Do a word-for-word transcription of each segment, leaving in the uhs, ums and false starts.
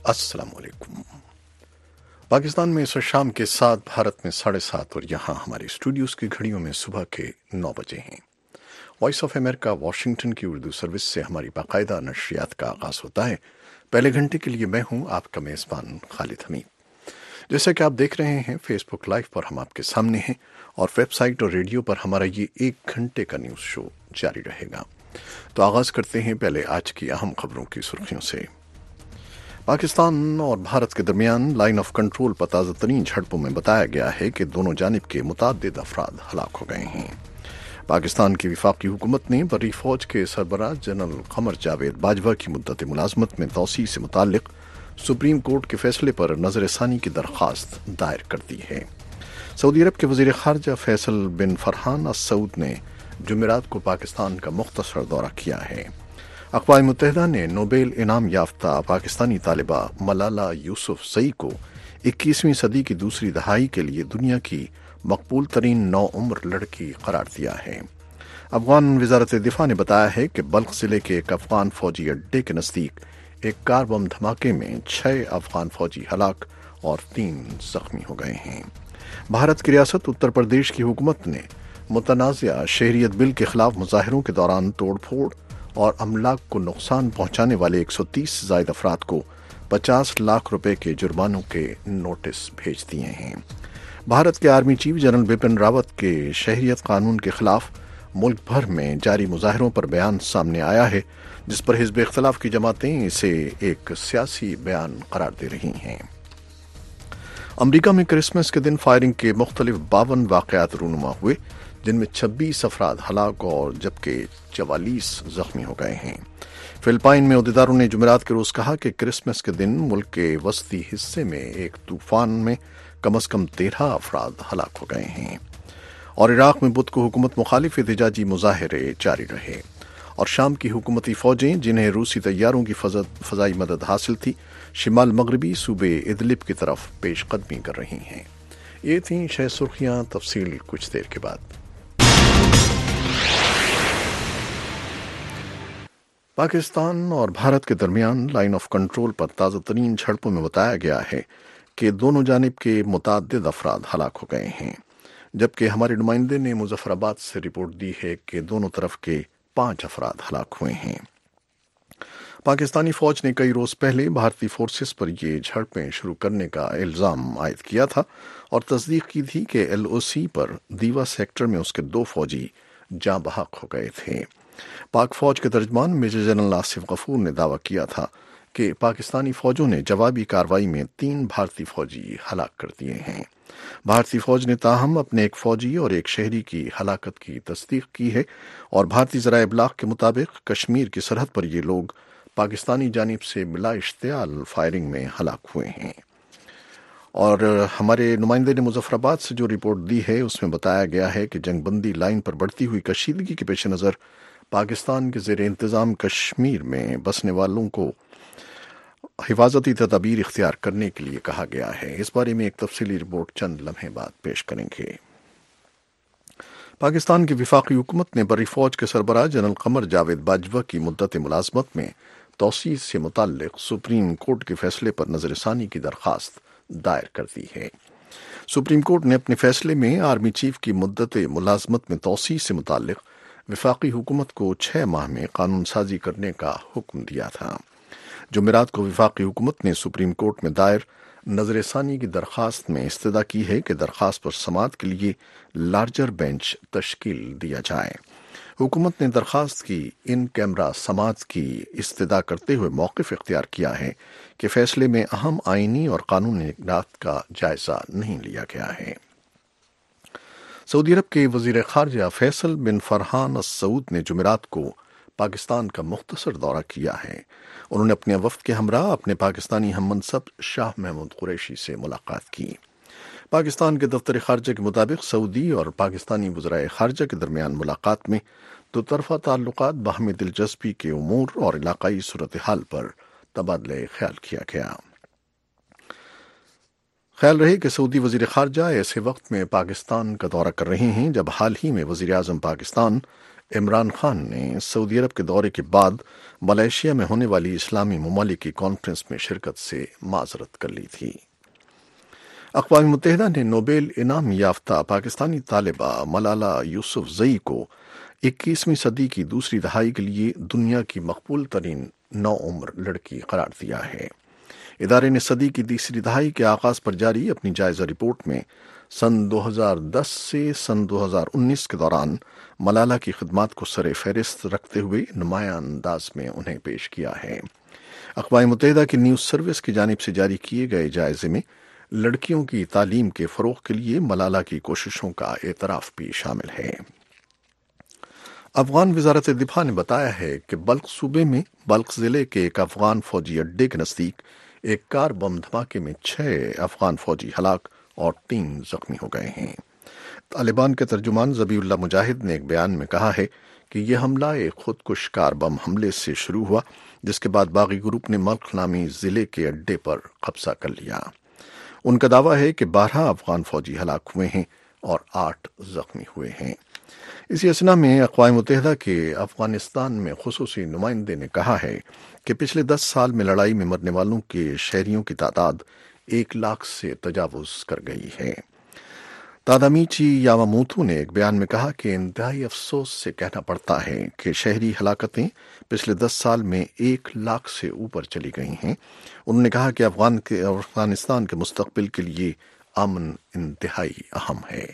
السلام علیکم۔ پاکستان میں اس شام کے سات، بھارت میں ساڑھے سات اور یہاں ہمارے اسٹوڈیوز کی گھڑیوں میں صبح کے نو بجے ہیں۔ وائس آف امریکہ واشنگٹن کی اردو سروس سے ہماری باقاعدہ نشریات کا آغاز ہوتا ہے۔ پہلے گھنٹے کے لیے میں ہوں آپ کا میزبان خالد حمید۔ جیسا کہ آپ دیکھ رہے ہیں فیس بک لائیو پر ہم آپ کے سامنے ہیں، اور ویب سائٹ اور ریڈیو پر ہمارا یہ ایک گھنٹے کا نیوز شو جاری رہے گا۔ تو آغاز کرتے ہیں پہلے آج کی اہم خبروں کی سرخیوں سے۔ پاکستان اور بھارت کے درمیان لائن آف کنٹرول پر تازہ ترین جھڑپوں میں بتایا گیا ہے کہ دونوں جانب کے متعدد افراد ہلاک ہو گئے ہیں۔ پاکستان کی وفاقی حکومت نے بری فوج کے سربراہ جنرل قمر جاوید باجوہ کی مدت ملازمت میں توسیع سے متعلق سپریم کورٹ کے فیصلے پر نظر ثانی کی درخواست دائر کر دی ہے۔ سعودی عرب کے وزیر خارجہ فیصل بن فرحان السعود نے جمعرات کو پاکستان کا مختصر دورہ کیا ہے۔ اقوام متحدہ نے نوبیل انعام یافتہ پاکستانی طالبہ ملالہ یوسف زئی کو اکیسویں صدی کی دوسری دہائی کے لیے دنیا کی مقبول ترین نو عمر لڑکی قرار دیا ہے۔ افغان وزارت دفاع نے بتایا ہے کہ بلخ ضلع کے ایک افغان فوجی اڈے کے نزدیک ایک کار بم دھماکے میں چھ افغان فوجی ہلاک اور تین زخمی ہو گئے ہیں۔ بھارت کی ریاست اتر پردیش کی حکومت نے متنازعہ شہریت بل کے خلاف مظاہروں کے دوران توڑ پھوڑ اور املاک کو نقصان پہنچانے والے ایک سو تیس سے زائد افراد کو پچاس لاکھ روپے کے جرمانوں کے نوٹس بھیج دیے ہیں۔ بھارت کے army chief general Bipin Rawat کے شہریت قانون کے خلاف ملک بھر میں جاری مظاہروں پر بیان سامنے آیا ہے، جس پر حزب اختلاف کی جماعتیں اسے ایک سیاسی بیان قرار دے رہی ہیں۔ امریکہ میں کرسمس کے دن فائرنگ کے مختلف باون واقعات رونما ہوئے، جن میں چھبیس افراد ہلاک اور جبکہ چوالیس زخمی ہو گئے ہیں۔ فلپائن میں عہدیداروں نے جمعرات کے روز کہا کہ کرسمس کے دن ملک کے وسطی حصے میں ایک طوفان میں کم از کم تیرہ افراد ہلاک ہو گئے ہیں۔ اور عراق میں بدھ کو حکومت مخالف احتجاجی مظاہرے جاری رہے، اور شام کی حکومتی فوجیں جنہیں روسی طیاروں کی فضائی مدد حاصل تھی، شمال مغربی صوبے ادلب کی طرف پیش قدمی کر رہی ہیں۔ یہ تھیں شہ سرخیاں، تفصیل کچھ دیر کے بعد۔ پاکستان اور بھارت کے درمیان لائن آف کنٹرول پر تازہ ترین جھڑپوں میں بتایا گیا ہے کہ دونوں جانب کے متعدد افراد ہلاک ہو گئے ہیں، جبکہ ہمارے نمائندے نے مظفر آباد سے رپورٹ دی ہے کہ دونوں طرف کے پانچ افراد ہلاک ہوئے ہیں۔ پاکستانی فوج نے کئی روز پہلے بھارتی فورسز پر یہ جھڑپیں شروع کرنے کا الزام عائد کیا تھا اور تصدیق کی تھی کہ ایل او سی پر دیوا سیکٹر میں اس کے دو فوجی جاں بحق ہو گئے تھے۔ پاک فوج کے ترجمان میجر جنرل آصف غفور نے دعویٰ کیا تھا کہ پاکستانی فوجوں نے جوابی کارروائی میں تین بھارتی فوجی ہلاک کر دیے ہیں۔ بھارتی فوج نے تاہم اپنے ایک فوجی اور ایک شہری کی ہلاکت کی تصدیق کی ہے، اور بھارتی ذرائع ابلاغ کے مطابق کشمیر کی سرحد پر یہ لوگ پاکستانی جانب سے بلا اشتعال فائرنگ میں ہلاک ہوئے ہیں۔ اور ہمارے نمائندے نے مظفر آباد سے جو رپورٹ دی ہے اس میں بتایا گیا ہے کہ جنگ بندی لائن پر بڑھتی ہوئی کشیدگی کے پیش نظر پاکستان کے زیر انتظام کشمیر میں بسنے والوں کو حفاظتی تدابیر اختیار کرنے کے لیے کہا گیا ہے۔ اس بارے میں ایک تفصیلی رپورٹ چند لمحے بعد پیش کریں گے۔ پاکستان کی وفاقی حکومت نے بری فوج کے سربراہ جنرل قمر جاوید باجوہ کی مدت ملازمت میں توسیع سے متعلق سپریم کورٹ کے فیصلے پر نظر ثانی کی درخواست دائر کر دی ہے۔ سپریم کورٹ نے اپنے فیصلے میں آرمی چیف کی مدت ملازمت میں توسیع سے متعلق وفاقی حکومت کو چھ ماہ میں قانون سازی کرنے کا حکم دیا تھا۔ جمعرات کو وفاقی حکومت نے سپریم کورٹ میں دائر نظر ثانی کی درخواست میں استدعا کی ہے کہ درخواست پر سماعت کے لیے لارجر بینچ تشکیل دیا جائے۔ حکومت نے درخواست کی ان کیمرہ سماعت کی استدعا کرتے ہوئے موقف اختیار کیا ہے کہ فیصلے میں اہم آئینی اور قانونی نکات کا جائزہ نہیں لیا گیا ہے۔ سعودی عرب کے وزیر خارجہ فیصل بن فرحان السعود نے جمعرات کو پاکستان کا مختصر دورہ کیا ہے۔ انہوں نے اپنے وفد کے ہمراہ اپنے پاکستانی ہم منصب شاہ محمود قریشی سے ملاقات کی۔ پاکستان کے دفتر خارجہ کے مطابق سعودی اور پاکستانی وزرائے خارجہ کے درمیان ملاقات میں دو طرفہ تعلقات، باہمی دلچسپی کے امور اور علاقائی صورتحال پر تبادلہ خیال کیا گیا۔ خیال رہے کہ سعودی وزیر خارجہ ایسے وقت میں پاکستان کا دورہ کر رہے ہیں جب حال ہی میں وزیر اعظم پاکستان عمران خان نے سعودی عرب کے دورے کے بعد ملائیشیا میں ہونے والی اسلامی ممالک کی کانفرنس میں شرکت سے معذرت کر لی تھی۔ اقوام متحدہ نے نوبیل انعام یافتہ پاکستانی طالبہ ملالہ یوسف زئی کو اکیسویں صدی کی دوسری دہائی کے لیے دنیا کی مقبول ترین نو عمر لڑکی قرار دیا ہے۔ ادارے نے صدی کی تیسری دہائی کے آغاز پر جاری اپنی جائزہ رپورٹ میں سن دو ہزار دس سے سن دو ہزار انیس کے دوران ملالہ کی خدمات کو سر فہرست رکھتے ہوئے نمایاں انداز میں انہیں پیش کیا ہے۔ اقوام متحدہ کی نیوز سروس کی جانب سے جاری کیے گئے جائزے میں لڑکیوں کی تعلیم کے فروغ کے لیے ملالہ کی کوششوں کا اعتراف بھی شامل ہے۔ افغان وزارت دفاع نے بتایا ہے کہ بلخ صوبے میں بلخ ضلع کے ایک افغان فوجی اڈے کے نزدیک ایک کار بم دھماکے میں چھ افغان فوجی ہلاک اور تین زخمی ہو گئے ہیں۔ طالبان کے ترجمان ذبیح اللہ مجاہد نے ایک بیان میں کہا ہے کہ یہ حملہ ایک خودکش کار بم حملے سے شروع ہوا، جس کے بعد باغی گروپ نے ملک نامی ضلع کے اڈے پر قبضہ کر لیا۔ ان کا دعویٰ ہے کہ بارہ افغان فوجی ہلاک ہوئے ہیں اور آٹھ زخمی ہوئے ہیں۔ اسی اثنا میں اقوام متحدہ کے افغانستان میں خصوصی نمائندے نے کہا ہے کہ پچھلے دس سال میں لڑائی میں مرنے والوں کے شہریوں کی تعداد ایک لاکھ سے تجاوز کر گئی ہے۔ تادامیچی یاماموتو نے ایک بیان میں کہا کہ انتہائی افسوس سے کہنا پڑتا ہے کہ شہری ہلاکتیں پچھلے دس سال میں ایک لاکھ سے اوپر چلی گئی ہیں۔ انہوں نے کہا کہ افغان کے افغانستان کے مستقبل کے لیے امن انتہائی اہم ہے۔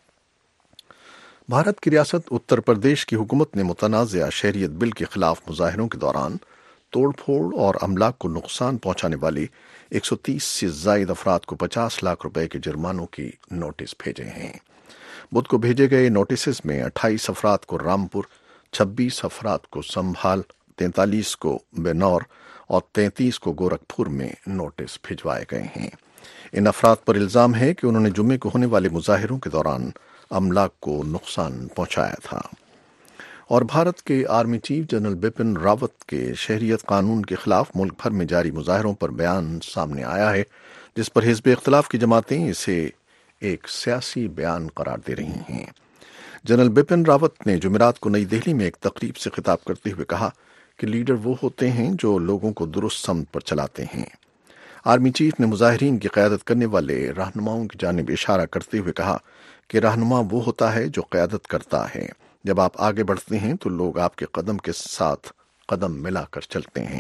بھارت کی ریاست اتر پردیش کی حکومت نے متنازعہ شہریت بل کے خلاف مظاہروں کے دوران توڑ پھوڑ اور املاک کو نقصان پہنچانے والے ایک سو تیس سے زائد افراد کو پچاس لاکھ روپے کے جرمانوں کی نوٹس بھیجے ہیں۔ بدھ کو بھیجے گئے نوٹسز میں اٹھائیس افراد کو رامپور، چھبیس افراد کو سنبھال، تینتالیس کو بینور اور تینتیس کو گورکھپور میں نوٹس بھجوائے گئے ہیں۔ ان افراد پر الزام ہے کہ انہوں نے جمعے کو ہونے والے مظاہروں کے دوران املاک کو نقصان پہنچایا تھا۔ اور بھارت کے army chief general Bipin Rawat کے شہریت قانون کے خلاف ملک بھر میں جاری مظاہروں پر بیان سامنے آیا ہے، جس پر حزب اختلاف کی جماعتیں اسے ایک سیاسی بیان قرار دے رہی ہیں۔ جنرل بپن راوت نے جمعرات کو نئی دہلی میں ایک تقریب سے خطاب کرتے ہوئے کہا کہ لیڈر وہ ہوتے ہیں جو لوگوں کو درست سمت پر چلاتے ہیں۔ آرمی چیف نے مظاہرین کی قیادت کرنے والے رہنماؤں کی جانب اشارہ کرتے ہوئے کہا کہ رہنما وہ ہوتا ہے جو قیادت کرتا ہے۔ جب آپ آگے بڑھتے ہیں تو لوگ آپ کے قدم کے ساتھ قدم ملا کر چلتے ہیں۔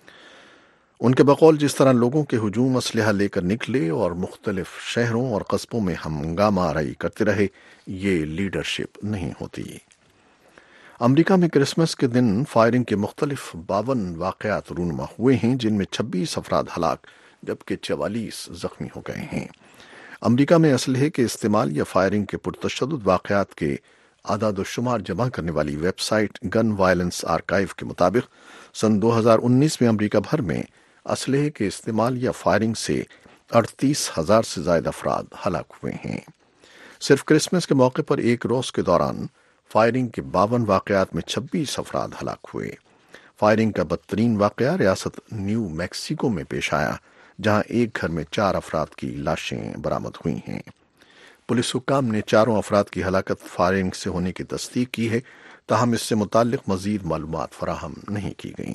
ان کے بقول جس طرح لوگوں کے ہجوم اسلحہ لے کر نکلے اور مختلف شہروں اور قصبوں میں ہنگامہ آرائی کرتے رہے، یہ لیڈرشپ نہیں ہوتی۔ امریکہ میں کرسمس کے دن فائرنگ کے مختلف باون واقعات رونما ہوئے ہیں، جن میں چھبیس افراد ہلاک جبکہ چوالیس زخمی ہو گئے ہیں۔ امریکہ میں اسلحے کے استعمال یا فائرنگ کے پرتشدد واقعات کے اعداد و شمار جمع کرنے والی website gun violence archive کے مطابق سن دو ہزار انیس میں امریکہ بھر میں اسلحے کے استعمال یا فائرنگ سے اڑتیس ہزار سے زائد افراد ہلاک ہوئے ہیں۔ صرف کرسمس کے موقع پر ایک روز کے دوران فائرنگ کے باون واقعات میں چھبیس افراد ہلاک ہوئے۔ فائرنگ کا بدترین واقعہ ریاست نیو میکسیکو میں پیش آیا، جہاں ایک گھر میں چار افراد کی لاشیں برآمد ہوئی ہیں۔ پولیس حکام نے چاروں افراد کی ہلاکت فائرنگ سے ہونے کی تصدیق کی ہے، تاہم اس سے متعلق مزید معلومات فراہم نہیں کی گئیں۔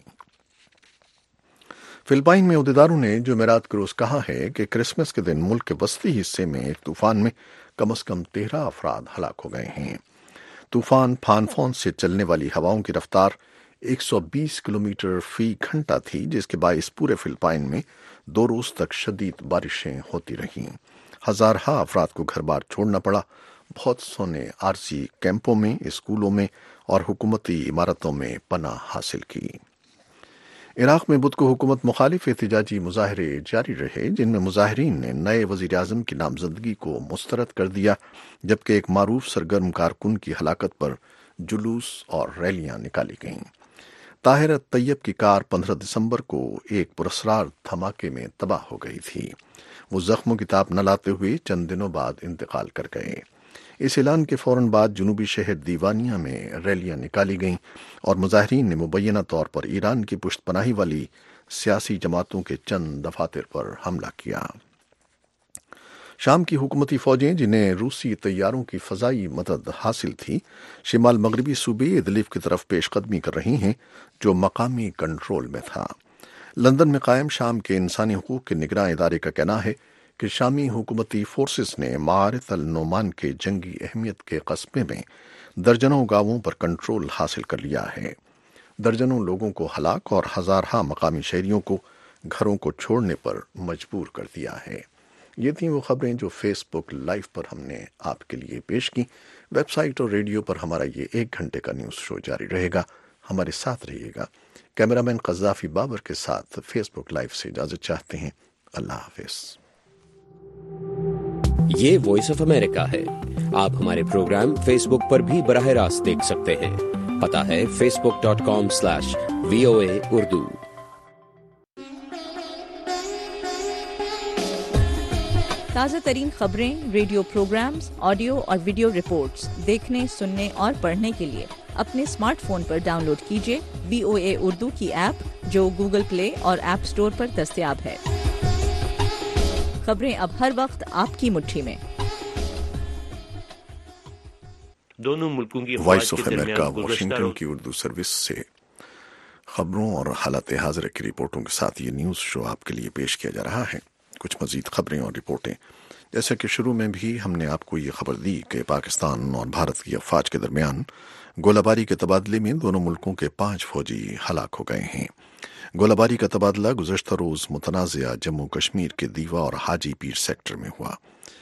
فلپائن میں عہدیداروں نے جمعرات کے روز کہا ہے کہ کرسمس کے دن ملک کے وسطی حصے میں ایک طوفان میں کم از کم تیرہ افراد ہلاک ہو گئے ہیں۔ طوفان پھان فون سے چلنے والی ہواؤں کی رفتار ایک سو بیس کلومیٹر فی گھنٹہ تھی، جس کے باعث پورے فلپائن میں دو روز تک شدید بارشیں ہوتی رہیں۔ ہزارہ افراد کو گھر بار چھوڑنا پڑا۔ بہت سو نے عارضی کیمپوں میں، اسکولوں میں اور حکومتی عمارتوں میں پناہ حاصل کی۔ عراق میں بدھ کو حکومت مخالف احتجاجی مظاہرے جاری رہے، جن میں مظاہرین نے نئے وزیر اعظم کی نامزدگی کو مسترد کر دیا، جبکہ ایک معروف سرگرم کارکن کی ہلاکت پر جلوس اور ریلیاں نکالی گئیں۔ طاہر الطیب کی کار پندرہ دسمبر کو ایک پراسرار دھماکے میں تباہ ہو گئی تھی۔ وہ زخموں کی تاب نہ لاتے ہوئے چند دنوں بعد انتقال کر گئے۔ اس اعلان کے فوراً بعد جنوبی شہر دیوانیہ میں ریلیاں نکالی گئیں اور مظاہرین نے مبینہ طور پر ایران کی پشت پناہی والی سیاسی جماعتوں کے چند دفاتر پر حملہ کیا۔ شام کی حکومتی فوجیں جنہیں روسی طیاروں کی فضائی مدد حاصل تھی شمال مغربی صوبے ادلب کی طرف پیش قدمی کر رہی ہیں جو مقامی کنٹرول میں تھا۔ لندن میں قائم شام کے انسانی حقوق کے نگراں ادارے کا کہنا ہے کہ شامی حکومتی فورسز نے معارت النعمان کے جنگی اہمیت کے قصبے میں درجنوں گاؤں پر کنٹرول حاصل کر لیا ہے۔ درجنوں لوگوں کو ہلاک اور ہزارہا مقامی شہریوں کو گھروں کو چھوڑنے پر مجبور کر دیا ہے۔ یہ تھیں وہ خبریں جو فیس بک لائیو پر ہم نے آپ کے لیے پیش کی۔ ویب سائٹ اور ریڈیو پر ہمارا یہ ایک گھنٹے کا نیوز شو جاری رہے گا، ہمارے ساتھ رہیے گا۔ کیمرامین قذافی بابر کے ساتھ فیس بک لائیو سے اجازت چاہتے ہیں۔ اللہ حافظ۔ یہ وائس آف امریکہ ہے۔ آپ ہمارے پروگرام فیس بک پر بھی براہ راست دیکھ سکتے ہیں۔ پتہ ہے Facebook dot com slash V O A Urdu. تازہ ترین خبریں، ریڈیو پروگرامز، آڈیو اور ویڈیو رپورٹس دیکھنے، سننے اور پڑھنے کے لیے اپنے اسمارٹ فون پر ڈاؤن لوڈ کیجیے وی او اے اردو کی ایپ جو گوگل پلے اور ایپ اسٹور پر دستیاب ہے۔ خبریں اب ہر وقت آپ کی مٹھی میں۔ دونوں ملکوں کی وائس آف امریکہ واشنگٹن کی اردو سروس سے خبروں اور حالات حاضرہ کی رپورٹوں کے ساتھ یہ نیوز شو آپ کے لیے پیش کیا جا رہا ہے۔ کچھ مزید خبریں اور رپورٹیں، جیسا کہ شروع میں بھی ہم نے آپ کو یہ خبر دی کہ پاکستان اور بھارت کی افواج کے درمیان گولہ باری کے تبادلے میں دونوں ملکوں کے پانچ فوجی ہلاک ہو گئے ہیں۔ گولہ باری کا تبادلہ گزشتہ روز متنازعہ جموں کشمیر کے دیوا اور حاجی پیر سیکٹر میں ہوا۔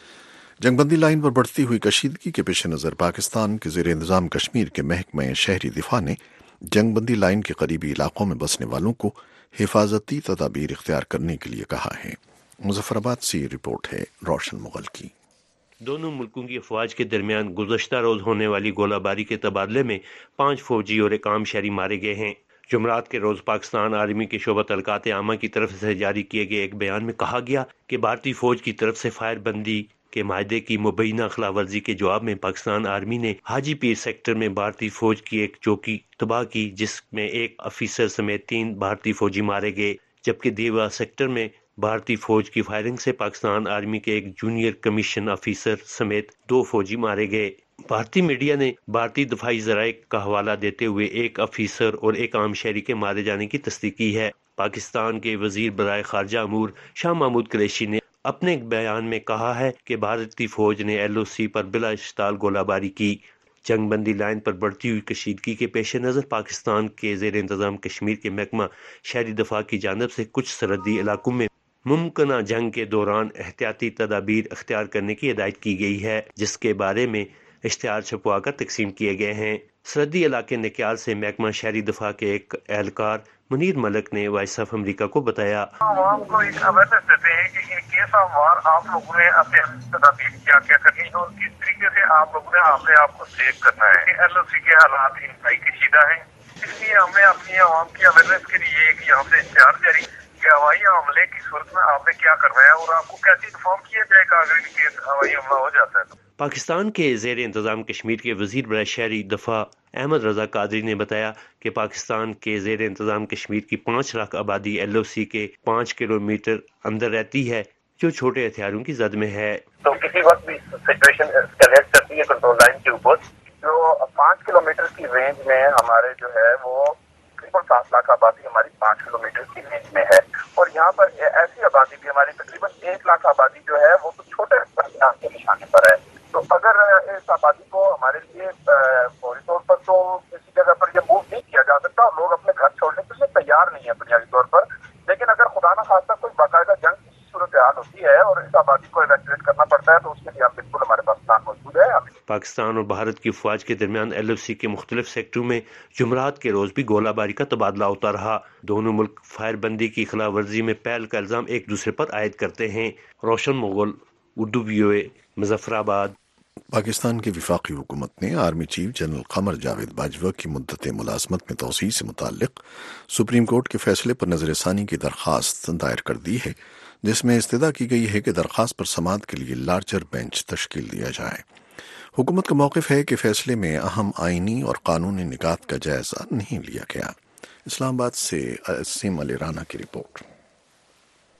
جنگ بندی لائن پر بڑھتی ہوئی کشیدگی کے پیش نظر پاکستان کے زیر انتظام کشمیر کے محکمہ شہری دفاع نے جنگ بندی لائن کے قریبی علاقوں میں بسنے والوں کو حفاظتی تدابیر اختیار کرنے کے لیے کہا ہے۔ مظفر آباد سے یہ رپورٹ ہے روشن مغل کی۔ دونوں ملکوں کی افواج کے درمیان گزشتہ روز ہونے والی گولہ باری کے تبادلے میں پانچ فوجی اور ایک عام شہری مارے گئے ہیں۔ جمعرات کے روز پاکستان آرمی کے شعبہ تلقات عامہ کی طرف سے جاری کیے گئے ایک بیان میں کہا گیا کہ بھارتی فوج کی طرف سے فائر بندی کے معاہدے کی مبینہ خلاف ورزی کے جواب میں پاکستان آرمی نے حاجی پیر سیکٹر میں بھارتی فوج کی ایک چوکی تباہ کی، جس میں ایک افیسر سمیت تین بھارتی فوجی مارے گئے، جبکہ دیوا سیکٹر میں بھارتی فوج کی فائرنگ سے پاکستان آرمی کے ایک جونیئر کمیشن افیسر سمیت دو فوجی مارے گئے۔ بھارتی میڈیا نے بھارتی دفاعی ذرائع کا حوالہ دیتے ہوئے ایک افیسر اور ایک عام شہری کے مارے جانے کی تصدیق کی ہے۔ پاکستان کے وزیر برائے خارجہ امور شاہ محمود قریشی نے اپنے ایک بیان میں کہا ہے کہ بھارتی فوج نے ایل او سی پر بلا اشتعال گولہ باری کی۔ جنگ بندی لائن پر بڑھتی ہوئی کشیدگی کے پیش نظر پاکستان کے زیر انتظام کشمیر کے محکمہ شہری دفاع کی جانب سے کچھ سرحدی علاقوں میں ممکنہ جنگ کے دوران احتیاطی تدابیر اختیار کرنے کی ہدایت کی گئی ہے، جس کے بارے میں اشتہار چھپوا کر تقسیم کیے گئے ہیں۔ سرحدی علاقے نکیال سے محکمہ شہری دفاع کے ایک اہلکار منیر ملک نے وائس آف امریکہ کو بتایا، عوام کو ایک اویئرنیس دیتے ہیں کہ ان کیس آف وار آپ لوگوں نے اپنے تدابیر کیا کیا کرنی ہے اور کس طریقے سے آپ لوگوں نے اپنے آپ کو سیو کرنا ہے۔ ایل او سی کے حالات انتہائی کشیدہ ہیں، اس لیے ہم نے اپنی عوام کی اویئرنیس کے لیے ایک یہاں سے اشتہار جاری کہ ہوائی حملے کی صورت میں آپ نے کیا کرنا ہے اور آپ کو کیسے انفارم کیا جائے گا اگر ان کیس ہوائی حملہ ہو جاتا ہے تو۔ پاکستان کے زیر انتظام کشمیر کے وزیر برائے شہری دفاع احمد رضا قادری نے بتایا کہ پاکستان کے زیر انتظام کشمیر کی پانچ لاکھ آبادی ایل او سی کے پانچ کلو میٹر اندر رہتی ہے، جو چھوٹے ہتھیاروں کی زد میں ہے۔ تو کسی وقت بھی سچویشن اسکیلیٹ کرتی ہے کنٹرول لائن کے اوپر، جو پانچ کلو میٹر کی رینج میں ہمارے جو ہے وہ تقریباً سات لاکھ آبادی ہماری پانچ کلو میٹر کی رینج میں ہے، اور یہاں پر ایسی آبادی بھی ہماری تقریباً ایک لاکھ آبادی جو ہے وہ تو چھوٹے کے نشانے پر ہے۔ تو اگر اس آبادی کو ہمارے لیے فوری طور پر تو کسی جگہ پر یہ موو نہیں کیا جا سکتا، اور لوگ اپنے گھر چھوڑنے کے لیے تیار نہیں ہے بنیادی طور پر، لیکن اگر خدا نہ خواستہ کوئی باقاعدہ جنگ کی صورتحال ہوتی ہے اور اس آبادی کو ایویکویٹ کرنا پڑتا ہے تو اس کے لیے ہم بالکل ہمارے پاس پلان موجود ہے۔ پاکستان اور بھارت کی افواج کے درمیان ایل او سی کے مختلف سیکٹروں میں جمعرات کے روز بھی گولہ باری کا تبادلہ ہوتا رہا۔ دونوں ملک فائر بندی کی خلاف ورزی میں پہل کا الزام ایک دوسرے پر عائد کرتے ہیں۔ روشن مغل، اردو وی او اے، مظفر آباد۔ پاکستان کی وفاقی حکومت نے army chief general Qamar Javed Bajwa کی مدت ملازمت میں توسیع سے متعلق سپریم کورٹ کے فیصلے پر نظر ثانی کی درخواست دائر کر دی ہے، جس میں استدعا کی گئی ہے کہ درخواست پر سماعت کے لیے لارجر بینچ تشکیل دیا جائے۔ حکومت کا موقف ہے کہ فیصلے میں اہم آئینی اور قانونی نکات کا جائزہ نہیں لیا گیا۔ اسلام آباد سے اسیم علی رانا کی رپورٹ۔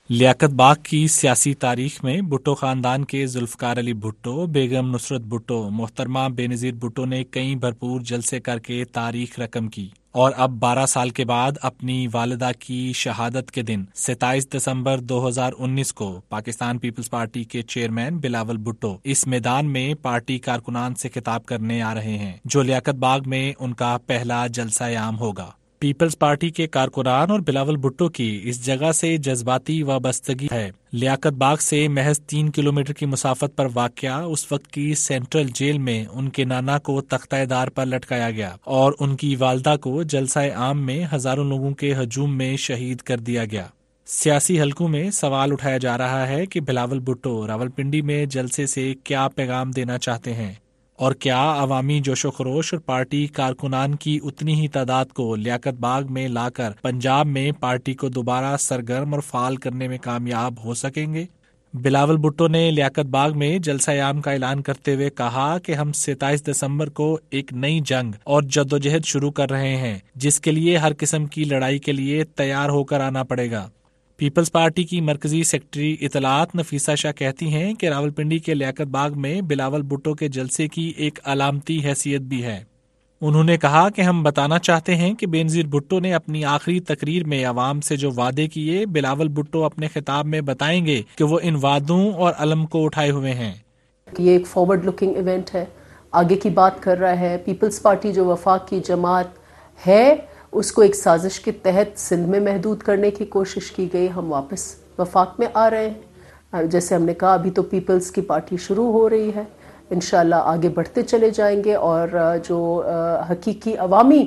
لیاقت باغ کی سیاسی تاریخ میں بھٹو خاندان کے ذوالفقار علی بھٹو، بیگم نصرت بھٹو، محترمہ بے نظیر بھٹو نے کئی بھرپور جلسے کر کے تاریخ رقم کی، اور اب بارہ سال کے بعد اپنی والدہ کی شہادت کے دن ستائیس دسمبر دو ہزار انیس کو پاکستان پیپلز پارٹی کے چیئرمین بلاول بھٹو اس میدان میں پارٹی کارکنان سے خطاب کرنے آ رہے ہیں، جو لیاقت باغ میں ان کا پہلا جلسہ عام ہوگا۔ پیپلز پارٹی کے کارکنان اور بلاول بھٹو کی اس جگہ سے جذباتی وابستگی ہے۔ لیاقت باغ سے محض تین کلومیٹر کی مسافت پر واقع اس وقت کی سینٹرل جیل میں ان کے نانا کو تختہ دار پر لٹکایا گیا اور ان کی والدہ کو جلسہ عام میں ہزاروں لوگوں کے ہجوم میں شہید کر دیا گیا۔ سیاسی حلقوں میں سوال اٹھایا جا رہا ہے کہ بلاول بھٹو راولپنڈی میں جلسے سے کیا پیغام دینا چاہتے ہیں، اور کیا عوامی جوش و خروش اور پارٹی کارکنان کی اتنی ہی تعداد کو لیاقت باغ میں لا کر پنجاب میں پارٹی کو دوبارہ سرگرم اور فعال کرنے میں کامیاب ہو سکیں گے؟ بلاول بھٹو نے لیاقت باغ میں جلسہ عام کا اعلان کرتے ہوئے کہا کہ ہم ستائیس دسمبر کو ایک نئی جنگ اور جدوجہد شروع کر رہے ہیں، جس کے لیے ہر قسم کی لڑائی کے لیے تیار ہو کر آنا پڑے گا۔ پیپلز پارٹی کی مرکزی سیکرٹری اطلاعات نفیسہ شاہ کہتی ہیں کہ راولپنڈی کے لیاقت باغ میں بلاول بھٹو کے جلسے کی ایک علامتی حیثیت بھی ہے۔ انہوں نے کہا کہ ہم بتانا چاہتے ہیں کہ بے نظیر بھٹو نے اپنی آخری تقریر میں عوام سے جو وعدے کیے، بلاول بھٹو اپنے خطاب میں بتائیں گے کہ وہ ان وعدوں اور علم کو اٹھائے ہوئے ہیں۔ یہ ایک فارورڈ لکنگ ایونٹ ہے، آگے کی بات کر رہا ہے۔ پیپلز پارٹی جو وفاق کی جماعت ہے، اس کو ایک سازش کے تحت سندھ میں محدود کرنے کی کوشش کی گئی، ہم واپس وفاق میں آ رہے ہیں۔ جیسے ہم نے کہا، ابھی تو پیپلز کی پارٹی شروع ہو رہی ہے، انشاءاللہ آگے بڑھتے چلے جائیں گے، اور جو حقیقی عوامی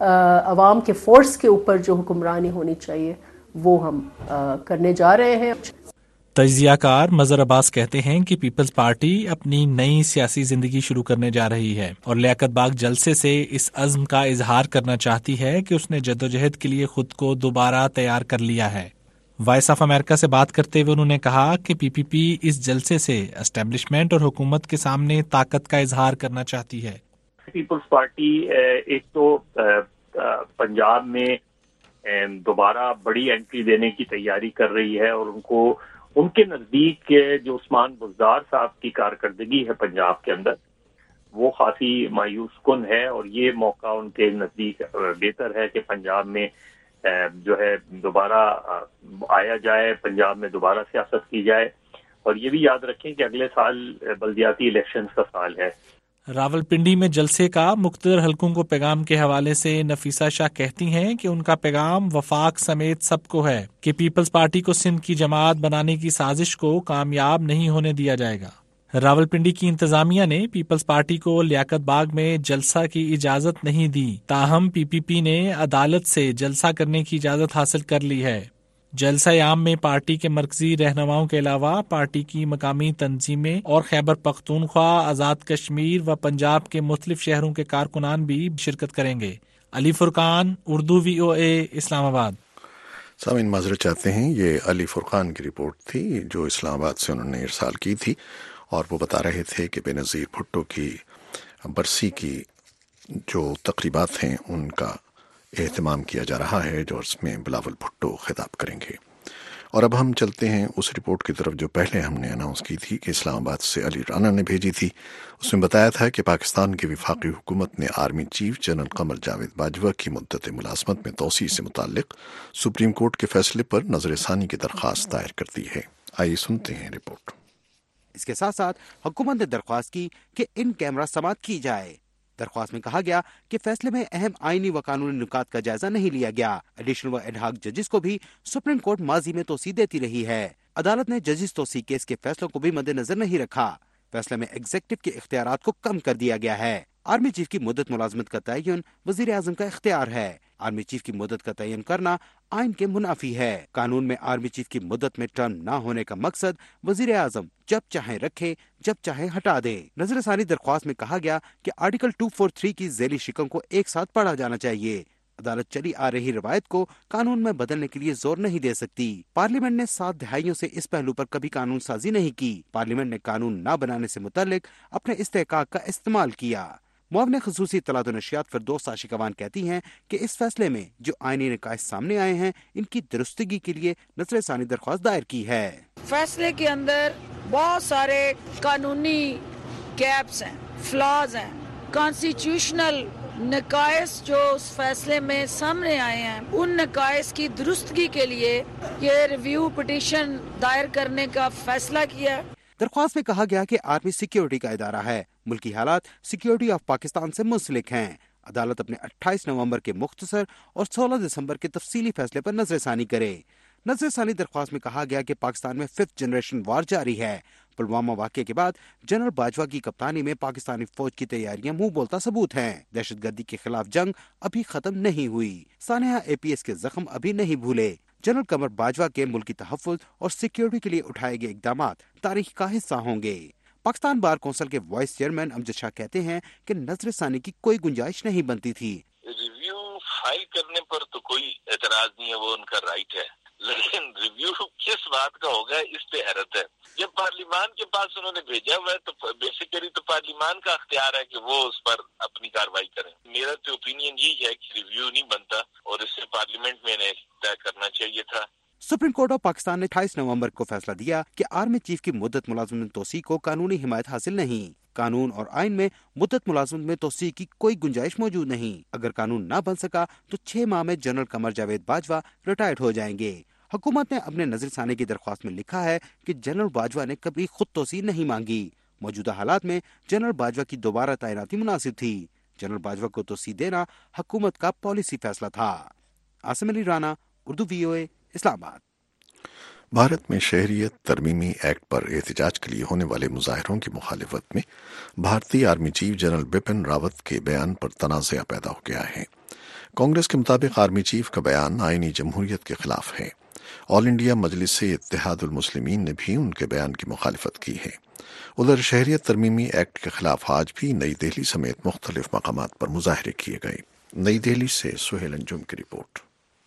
عوام کے فورس کے اوپر جو حکمرانی ہونی چاہیے وہ ہم کرنے جا رہے ہیں۔ تجزیہ کار مظہر عباس کہتے ہیں کہ پیپلز پارٹی اپنی نئی سیاسی زندگی شروع کرنے جا رہی ہے اور لیاقت باغ جلسے سے اس عزم کا اظہار کرنا چاہتی ہے کہ اس نے جدوجہد کے لیے خود کو دوبارہ تیار کر لیا ہے۔ وائس آف امریکہ سے بات کرتے ہوئے انہوں نے کہا کہ پی پی پی اس جلسے سے اسٹیبلشمنٹ اور حکومت کے سامنے طاقت کا اظہار کرنا چاہتی ہے۔ پیپلز پارٹی ایک تو پنجاب میں دوبارہ بڑی انٹری دینے کی تیاری کر رہی ہے، اور ان کو ان کے نزدیک جو عثمان بزدار صاحب کی کارکردگی ہے پنجاب کے اندر، وہ خاصی مایوس کن ہے، اور یہ موقع ان کے نزدیک بہتر ہے کہ پنجاب میں جو ہے دوبارہ آیا جائے، پنجاب میں دوبارہ سیاست کی جائے۔ اور یہ بھی یاد رکھیں کہ اگلے سال بلدیاتی الیکشنز کا سال ہے۔ راولپنڈی میں جلسے کا مقتدر حلقوں کو پیغام کے حوالے سے نفیسہ شاہ کہتی ہیں کہ ان کا پیغام وفاق سمیت سب کو ہے کہ پیپلز پارٹی کو سندھ کی جماعت بنانے کی سازش کو کامیاب نہیں ہونے دیا جائے گا۔ راولپنڈی کی انتظامیہ نے پیپلز پارٹی کو لیاقت باغ میں جلسہ کی اجازت نہیں دی، تاہم پی پی پی نے عدالت سے جلسہ کرنے کی اجازت حاصل کر لی ہے۔ جلسہ عام میں پارٹی کے مرکزی رہنماؤں کے علاوہ پارٹی کی مقامی تنظیمیں اور خیبر پختونخوا، آزاد کشمیر و پنجاب کے مختلف شہروں کے کارکنان بھی شرکت کریں گے۔ علی فرقان، اردو وی او اے، اسلام آباد۔ سامعین معذرت چاہتے ہیں، یہ علی فرقان کی رپورٹ تھی جو اسلام آباد سے انہوں نے ارسال کی تھی، اور وہ بتا رہے تھے کہ بے نظیر بھٹو کی برسی کی جو تقریبات ہیں ان کا اہتمام کیا جا رہا ہے، جو اس میں بلاول بھٹو خطاب کریں گے۔ اور اب ہم چلتے ہیں اس رپورٹ کی طرف جو پہلے ہم نے اناؤنس کی تھی کہ اسلام آباد سے علی رانا نے بھیجی تھی۔ اس میں بتایا تھا کہ پاکستان کی وفاقی حکومت نے army chief general Qamar Javed Bajwa کی مدت ملازمت میں توسیع سے متعلق سپریم کورٹ کے فیصلے پر نظر ثانی کی درخواست دائر کر دی ہے۔ آئیے سنتے ہیں رپورٹ۔ اس کے ساتھ ساتھ حکومت نے درخواست کی کہ ان کیمرہ سماعت کی جائے۔ درخواست میں کہا گیا کہ فیصلے میں اہم آئینی و قانونی نکات کا جائزہ نہیں لیا گیا۔ ایڈیشنل و ایڈہاک ججز کو بھی سپریم کورٹ ماضی میں توسیع دیتی رہی ہے۔ عدالت نے ججز توسیع کیس کے فیصلوں کو بھی مد نظر نہیں رکھا۔ فیصلے میں ایگزیکٹو کے اختیارات کو کم کر دیا گیا ہے۔ آرمی چیف کی مدت ملازمت کا تعین وزیر اعظم کا اختیار ہے۔ آرمی چیف کی مدت کا تعین کرنا آئین کے منافی ہے۔ قانون میں آرمی چیف کی مدت میں ٹرم نہ ہونے کا مقصد وزیر اعظم جب چاہے رکھے جب چاہے ہٹا دے۔ نظر ثانی درخواست میں کہا گیا کہ آرٹیکل دو سو تینتالیس کی ذیلی شکوں کو ایک ساتھ پڑھا جانا چاہیے۔ عدالت چلی آ رہی روایت کو قانون میں بدلنے کے لیے زور نہیں دے سکتی۔ پارلیمنٹ نے سات دہائیوں سے اس پہلو پر کبھی قانون سازی نہیں کی۔ پارلیمنٹ نے قانون نہ بنانے سے متعلق اپنے استحقاق کا استعمال کیا۔ معاون خصوصی اطلاعات و نشریات فردوس عاشقوان کہتی ہیں کہ اس فیصلے میں جو آئینی نقائص سامنے آئے ہیں ان کی درستگی کے لیے نظر ثانی درخواست دائر کی ہے۔ فیصلے کے اندر بہت سارے قانونی گیپس ہیں، فلاز ہیں، کانسٹیٹیوشنل نقائص جو اس فیصلے میں سامنے آئے ہیں ان نقائص کی درستگی کے لیے یہ ریویو پٹیشن دائر کرنے کا فیصلہ کیا۔ درخواست میں کہا گیا کہ آرمی سیکیورٹی کا ادارہ ہے، ملکی حالات سیکیورٹی آف پاکستان سے منسلک ہیں۔ عدالت اپنے اٹھائیس نومبر کے مختصر اور سولہ دسمبر کے تفصیلی فیصلے پر نظر ثانی کرے۔ نظر ثانی درخواست میں کہا گیا کہ پاکستان میں ففتھ جنریشن وار جاری ہے۔ پلوامہ واقعے کے بعد جنرل باجوہ کی کپتانی میں پاکستانی فوج کی تیاریاں منہ بولتا ثبوت ہیں۔ دہشت گردی کے خلاف جنگ ابھی ختم نہیں ہوئی، سانحہ اے پی ایس کے زخم ابھی نہیں بھولے۔ جنرل قمر باجوہ کے ملکی تحفظ اور سیکیورٹی کے لیے اٹھائے گئے اقدامات تاریخ کا حصہ ہوں گے۔ پاکستان بار کونسل کے وائس چیئرمین امجد شاہ کہتے ہیں کہ نظر ثانی کی کوئی گنجائش نہیں بنتی تھی۔ ریویو فائل کرنے پر تو کوئی اعتراض نہیں ہے، وہ ان کا رائٹ ہے، لیکن ریویو کس بات کا ہوگا اس پہ حیرت ہے۔ جب پارلیمان کے پاس انہوں نے بھیجا ہوا ہے تو بیسیکلی تو پارلیمان کا اختیار ہے کہ وہ اس پر اپنی کاروائی کریں۔ میرا تو اوپینین یہی ہے کہ ریویو نہیں بنتا اور اس سے پارلیمنٹ میں نے طے کرنا چاہیے تھا۔ سپریم کورٹ آف پاکستان نے اٹھائیس نومبر کو فیصلہ دیا کہ آرمی چیف کی مدت ملازمت میں توسیع کو قانونی حمایت حاصل نہیں۔ قانون اور آئین میں مدت ملازمت میں توسیع کی کوئی گنجائش موجود نہیں۔ اگر قانون نہ بن سکا تو چھ ماہ میں جنرل قمر جاوید باجوہ ریٹائرڈ ہو جائیں گے۔ حکومت نے اپنے نظر ثانی کی درخواست میں لکھا ہے کہ جنرل باجوہ نے کبھی خود توسیع نہیں مانگی۔ موجودہ حالات میں جنرل باجوہ کی دوبارہ تعیناتی مناسب تھی۔ جنرل باجوہ کو توسیع دینا حکومت کا پالیسی فیصلہ تھا۔ عاصم علی رانا، اردو وی او اے، اسلام آباد۔ بھارت میں شہریت ترمیمی ایکٹ پر احتجاج کے لیے ہونے والے مظاہروں کی مخالفت میں بھارتی army chief general Bipin Rawat کے بیان پر تنازع پیدا ہو گیا ہے۔ کانگریس کے مطابق آرمی چیف کا بیان آئینی جمہوریت کے خلاف ہے۔ آل انڈیا مجلس اتحاد المسلمین نے بھی ان کے بیان کی مخالفت کی ہے۔ ادھر شہریت ترمیمی ایکٹ کے خلاف آج بھی نئی دہلی سمیت مختلف مقامات پر مظاہرے کیے گئے۔ نئی دہلی سے سہیل انجم کی report.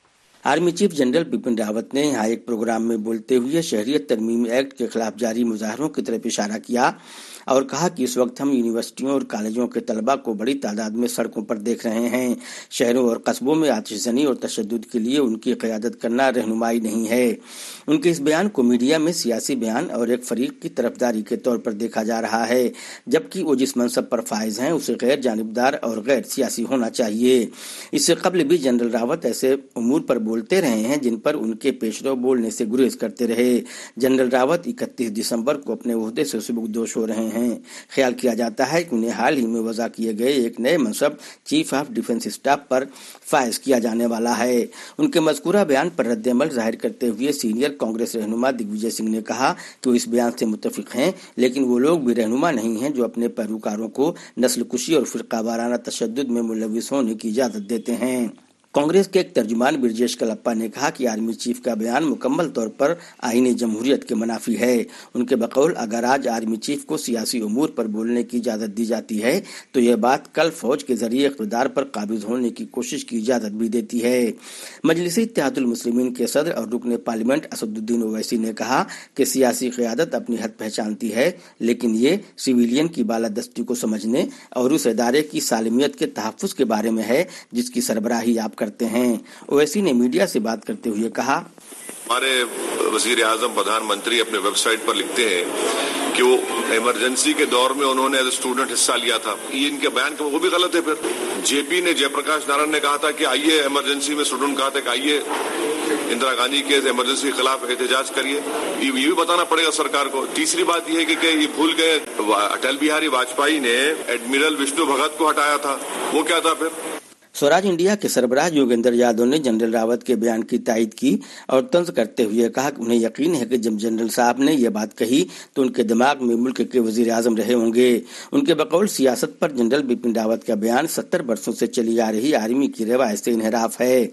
Army chief general Bipin Rawat نے یہاں ایک پروگرام میں بولتے ہوئے شہریت ترمیمی ایکٹ کے خلاف جاری مظاہروں کی طرف اشارہ کیا اور کہا کہ اس وقت ہم یونیورسٹیوں اور کالجوں کے طلباء کو بڑی تعداد میں سڑکوں پر دیکھ رہے ہیں۔ شہروں اور قصبوں میں آتش زنی اور تشدد کے لیے ان کی قیادت کرنا رہنمائی نہیں ہے۔ ان کے اس بیان کو میڈیا میں سیاسی بیان اور ایک فریق کی طرفداری کے طور پر دیکھا جا رہا ہے، جبکہ وہ جس منصب پر فائز ہیں اسے غیر جانبدار اور غیر سیاسی ہونا چاہیے۔ اس سے قبل بھی جنرل راوت ایسے امور پر بولتے رہے ہیں جن پر ان کے پیشرو بولنے سے گریز کرتے رہے۔ جنرل راوت اکتیس دسمبر کو اپنے عہدے سے سبکدوش ہو رہے ہیں۔ خیال کیا جاتا ہے کہ انہیں حال ہی میں وضع کیے گئے ایک نئے منصب چیف آف ڈیفنس اسٹاف پر فائز کیا جانے والا ہے۔ ان کے مذکورہ بیان پر رد عمل ظاہر کرتے ہوئے سینئر کانگریس رہنما دگ وجے سنگھ نے کہا کہ وہ اس بیان سے متفق ہیں، لیکن وہ لوگ بھی رہنما نہیں ہیں جو اپنے پیروکاروں کو نسل کشی اور فرقہ وارانہ تشدد میں ملوث ہونے کی اجازت دیتے ہیں۔ کانگریس کے ایک ترجمان برجیش کلپا نے کہا کہ آرمی چیف کا بیان مکمل طور پر آئینی جمہوریت کے منافی ہے۔ ان کے بقول اگر آج آرمی چیف کو سیاسی امور پر بولنے کی اجازت دی جاتی ہے تو یہ بات کل فوج کے ذریعے اقتدار پر قابض ہونے کی کوشش کی اجازت بھی دیتی ہے۔ مجلس اتحاد المسلمین کے صدر اور رکن پارلیمنٹ اسد الدین اویسی نے کہا کہ سیاسی قیادت اپنی حد پہچانتی ہے، لیکن یہ سویلین کی بالادستی کو سمجھنے اور اس ادارے کی سالمیت کے تحفظ کے بارے میں ہے جس کی سربراہی آپ کرتے ہیں۔ اویسی نے میڈیا سے بات کرتے ہوئے کہا، ہمارے وزیر اعظم پردھان منتری اپنے ویب سائٹ پر لکھتے ہیں کہ وہ ایمرجنسی کے دور میں انہوں نے ایز اے اسٹوڈنٹ حصہ لیا تھا۔ یہ ان کے بیان کا وہ بھی غلط ہے۔ پھر جے پی نے جے پرکاش نارائن نے کہا تھا کہ آئیے ایمرجنسی میں اسٹوڈنٹ کہا تھا کہ آئیے اندرا گاندھی کے ایمرجنسی کے خلاف احتجاج کریے۔ یہ بھی بتانا پڑے گا سرکار کو۔ تیسری بات یہ ہے کہ یہ بھول گئے اٹل بہاری واجپئی نے ایڈمرل وشنو بھگت کو ہٹایا تھا، وہ کیا تھا پھر؟ سوراج انڈیا کے سربراہ یوگیندر یادو نے جنرل راوت کے بیان کی تائید کی اور طنز کرتے ہوئے کہا کہ انہیں یقین ہے کہ جب جنرل صاحب نے یہ بات کہی تو ان کے دماغ میں ملک کے وزیر اعظم رہے ہوں گے۔ ان کے بقول سیاست پر جنرل بپن راوت کا بیان ستر برسوں سے چلی آ رہی آرمی کی روایت سے انحراف ہے۔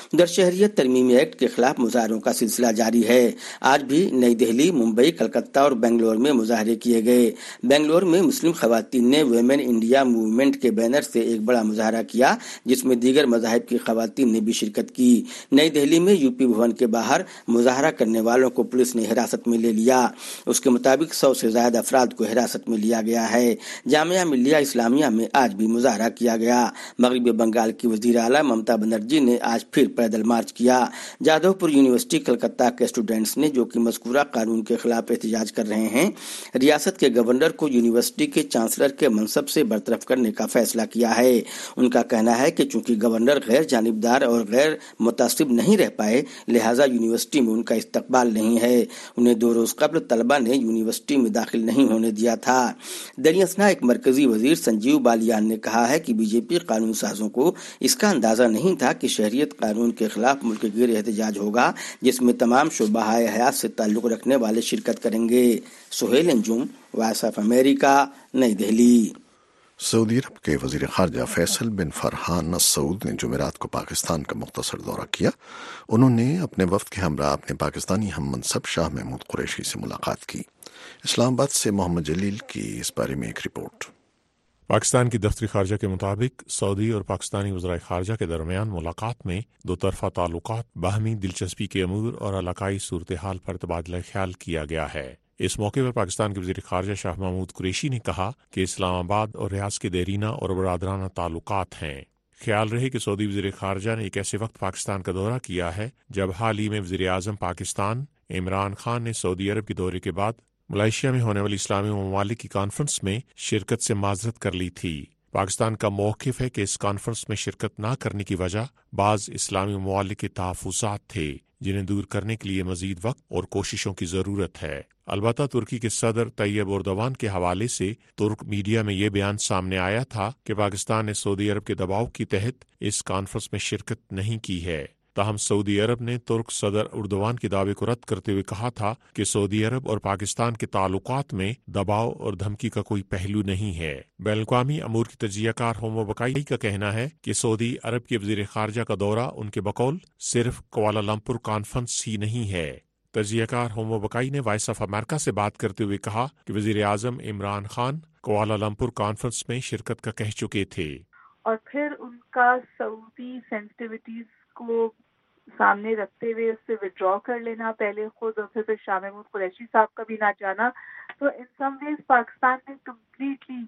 उधर शहरियत तरमीमी एक्ट के खिलाफ मुजाहरों का सिलसिला जारी है। आज भी नई दिल्ली, मुंबई, कलकत्ता और बेंगलोर में मुजाहरे किए गए। बेंगलोर में मुस्लिम खवातीन ने वुमेन इंडिया मूवमेंट के बैनर से एक बड़ा मुजाहरा किया, जिसमें दीगर मज़ाहिब की खवातीन ने भी शिरकत की। नई दिल्ली में यूपी भवन के बाहर मुजाहरा करने वालों को पुलिस ने हिरासत में ले लिया। उसके मुताबिक सौ से ज्यादा अफराद को हिरासत में लिया गया है। जामिया मिल्लिया इस्लामिया में आज भी मुजाहरा किया गया। मगरबी बंगाल की वज़ीर आला ममता बनर्जी ने आज फिर पैदल मार्च किया। जादवपुर यूनिवर्सिटी कलकत्ता के स्टूडेंट्स ने, जो कि मज़कूरा कानून के खिलाफ एहतजाज कर रहे हैं, रियासत के गवर्नर को यूनिवर्सिटी के चांसलर के मनसब से बरतरफ करने का फैसला किया है। उनका कहना है कि चूंकि गवर्नर गैर जानिबदार और गैर मुतासिब नहीं रह पाए, लिहाजा यूनिवर्सिटी में उनका इस्तकबाल नहीं है। उन्हें दो रोज कबल तलबा ने यूनिवर्सिटी में दाखिल नहीं होने दिया था। दरियासना एक मरकजी वजीर संजीव बालियान ने कहा है कि बीजेपी कानून साजों को इसका अंदाजा नहीं था कि शहरियत कानून के खिलाफ मुल्क गिर एहतजाज होगा, जिसमें तमाम शुबाए हयात से ताल्लुक रखने वाले शिरकत करेंगे। Suhail Anjum, voice of America, नई दिल्ली। सऊदी अरब के वजीर खारजा फैसल बिन फरहान अल सऊद ने जुमेरात को पाकिस्तान का मुख्तसर दौरा किया। उन्होंने अपने वफ्द के हमरा अपने पाकिस्तानी हम मनसब शाह महमूद कुरैशी से मुलाकात की। इस्लामाबाद से मोहम्मद जलील की इस बारे में एक रिपोर्ट। पाकिस्तान की दफ्तरी खारजा के मुताबिक सऊदी और पाकिस्तानी वज़राए खारजा के दरमियान मुलाकात में दो तरफा ताल्लुकात, बाहमी दिलचस्पी के अमूर और इलाकाई सूरत हाल पर तबादला ख्याल किया गया है। इस मौके पर पाकिस्तान के वज़ीर खारजा शाह महमूद कुरैशी ने कहा कि इस्लामाबाद और रियाज के देरीना और बरादराना ताल्लुकात हैं। ख्याल रहे कि सऊदी वज़ीर खारजा ने एक ऐसे वक्त पाकिस्तान का दौरा किया है जब हाल ही में वज़ीर आज़म पाकिस्तान इमरान खान ने सऊदी अरब के दौरे के बाद मलेशिया में होने वाली इस्लामी ममालिक की कॉन्फ्रेंस में शिरकत से माजरत कर ली थी। पाकिस्तान का मौक़िफ़ है कि इस कॉन्फ्रेंस में शिरकत न करने की वजह बाज़ इस्लामी ममालिक के तहफ़्फ़ुज़ात थे, जिन्हें दूर करने के लिए मज़ीद वक्त और कोशिशों की ज़रूरत है। अलबत्ता तुर्की के सदर तैयब एर्दोगान के हवाले से तुर्क मीडिया में ये बयान सामने आया था कि पाकिस्तान ने सऊदी अरब के दबाव के तहत इस कॉन्फ्रेंस में शिरकत नहीं की है। ताहम सऊदी अरब ने तुर्क सदर एर्दोगान के दावे को रद्द करते हुए कहा था कि सऊदी अरब और पाकिस्तान के ताल्लुकात में दबाव और धमकी का कोई पहलू नहीं है। बैनुल-अक़वामी अमूर की तजियाकार होमो बकाई का कहना है कि सऊदी अरब के वज़ीर खारजा का दौरा उनके बकौल सिर्फ कुआलालंपुर कॉन्फ्रेंस ही नहीं है। तजियाकार होमो बकाई ने वॉइस ऑफ अमेरिका से बात करते हुए कहा कि वज़ीर आज़म इमरान खान कुआलालंपुर कॉन्फ्रेंस में शिरकत का कह चुके थे और फिर उनका सऊदी सेंसिटिविटीज को सामने रखते हुए उससे विड्रॉ कर लेना, पहले खुद और फिर शाह महमूद कुरैशी साहब का भी ना जाना, तो इन सम वेज पाकिस्तान ने कम्प्लीटली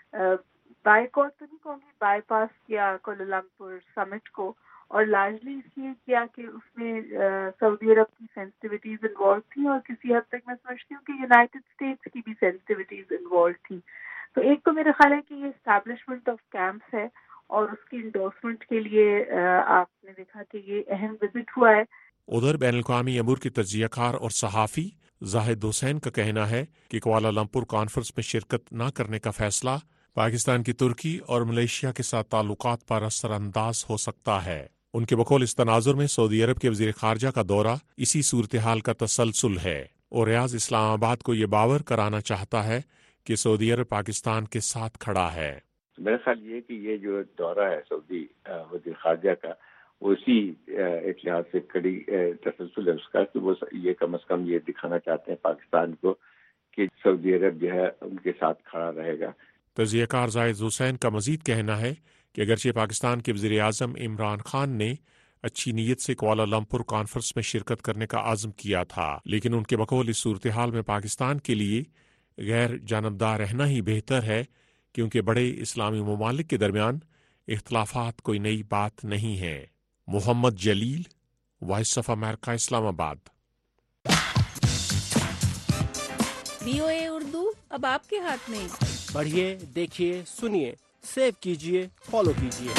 बायकॉट तो नहीं कहूँगी, बाईपास किया कुआलालंपुर समिट को, और लार्जली इसलिए किया कि उसमें सऊदी अरब की सेंसिटिविटीज इन्वॉल्व थी और किसी हद तक मैं समझती हूँ कि यूनाइटेड स्टेट्स की भी सेंसिटिविटीज इन्वॉल्व थी। तो एक तो मेरा ख्याल है कि ये एस्टैब्लिशमेंट ऑफ कैंप्स है और उसकी इंडोर्समेंट के लिए आपने देखा कि ये अहम विजिट हुआ है। उधर बैनुल-अक़वामी अमूर के तजियाकार और सहाफ़ी जाहिद हुसैन का कहना है कि कुआलालंपुर कॉन्फ्रेंस में शिरकत न करने का फैसला पाकिस्तान की तुर्की और मलेशिया के साथ ताल्लुकात पर असरअंदाज हो सकता है। उनके बकौल इस तनाजुर में सऊदी अरब के वज़ीर खारजा का दौरा इसी सूरत हाल का तसलसल है और रियाज इस्लामाबाद को ये बावर कराना चाहता है कि सऊदी अरब पाकिस्तान के साथ खड़ा है। मेरा ख्याल ये कि ये जो दौरा है सऊदी वज़ीर खारजा का, उसी एक लिहाज से कड़ी तसलसल है उसका कि वो ये कम अज कम ये दिखाना चाहते हैं पाकिस्तान को कि सऊदी अरब जो है उनके साथ खड़ा रहेगा। तजियाकार जाहिद हुसैन का मजीद कहना है कि अगरचे पाकिस्तान के वज़ीर आज़म इमरान खान ने अच्छी नीयत से कुआलालंपुर कॉन्फ्रेंस में शिरकत करने का आज़म किया था, लेकिन उनके बकौल इस सूरत हाल में पाकिस्तान के लिए गैर जानबदार रहना ही बेहतर है, क्योंकि बड़े इस्लामी ममालिक के दरमियान इख्तलाफात कोई नई बात नहीं है। Mohammad Jalil, voice of America, Islamabad. VOA Urdu अब आपके हाथ में। पढ़िए, देखिए, सुनिए, सेव कीजिए, फॉलो कीजिए।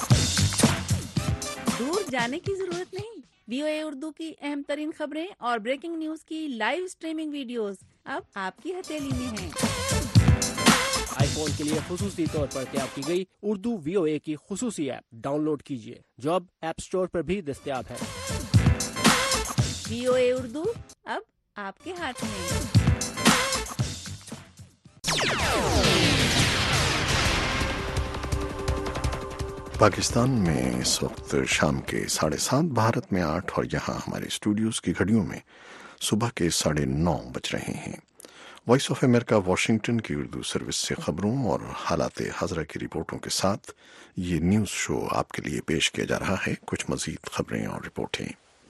दूर जाने की जरूरत नहीं। वीओए उर्दू की अहम तरीन खबरें और ब्रेकिंग न्यूज की लाइव स्ट्रीमिंग वीडियोस अब आपकी हथेली में हैं। आईफोन के लिए खुसूसी तौर पर तैयार की गई उर्दू वीओए की खुसूसी ऐप डाउनलोड कीजिए, जो अब ऐप स्टोर पर भी दस्तयाब है। वीओए उर्दू अब आपके हाथ में। پاکستان میں اس وقت شام کے ساڑھے سات، بھارت میں آٹھ اور یہاں ہمارے اسٹوڈیوز کی گھڑیوں میں صبح کے ساڑھے نو بج رہے ہیں۔ وائس آف امریکہ واشنگٹن کی اردو سروس سے خبروں اور حالات حاضرہ کی رپورٹوں کے ساتھ یہ نیوز شو آپ کے لیے پیش کیا جا رہا ہے۔ کچھ مزید خبریں اور رپورٹیں۔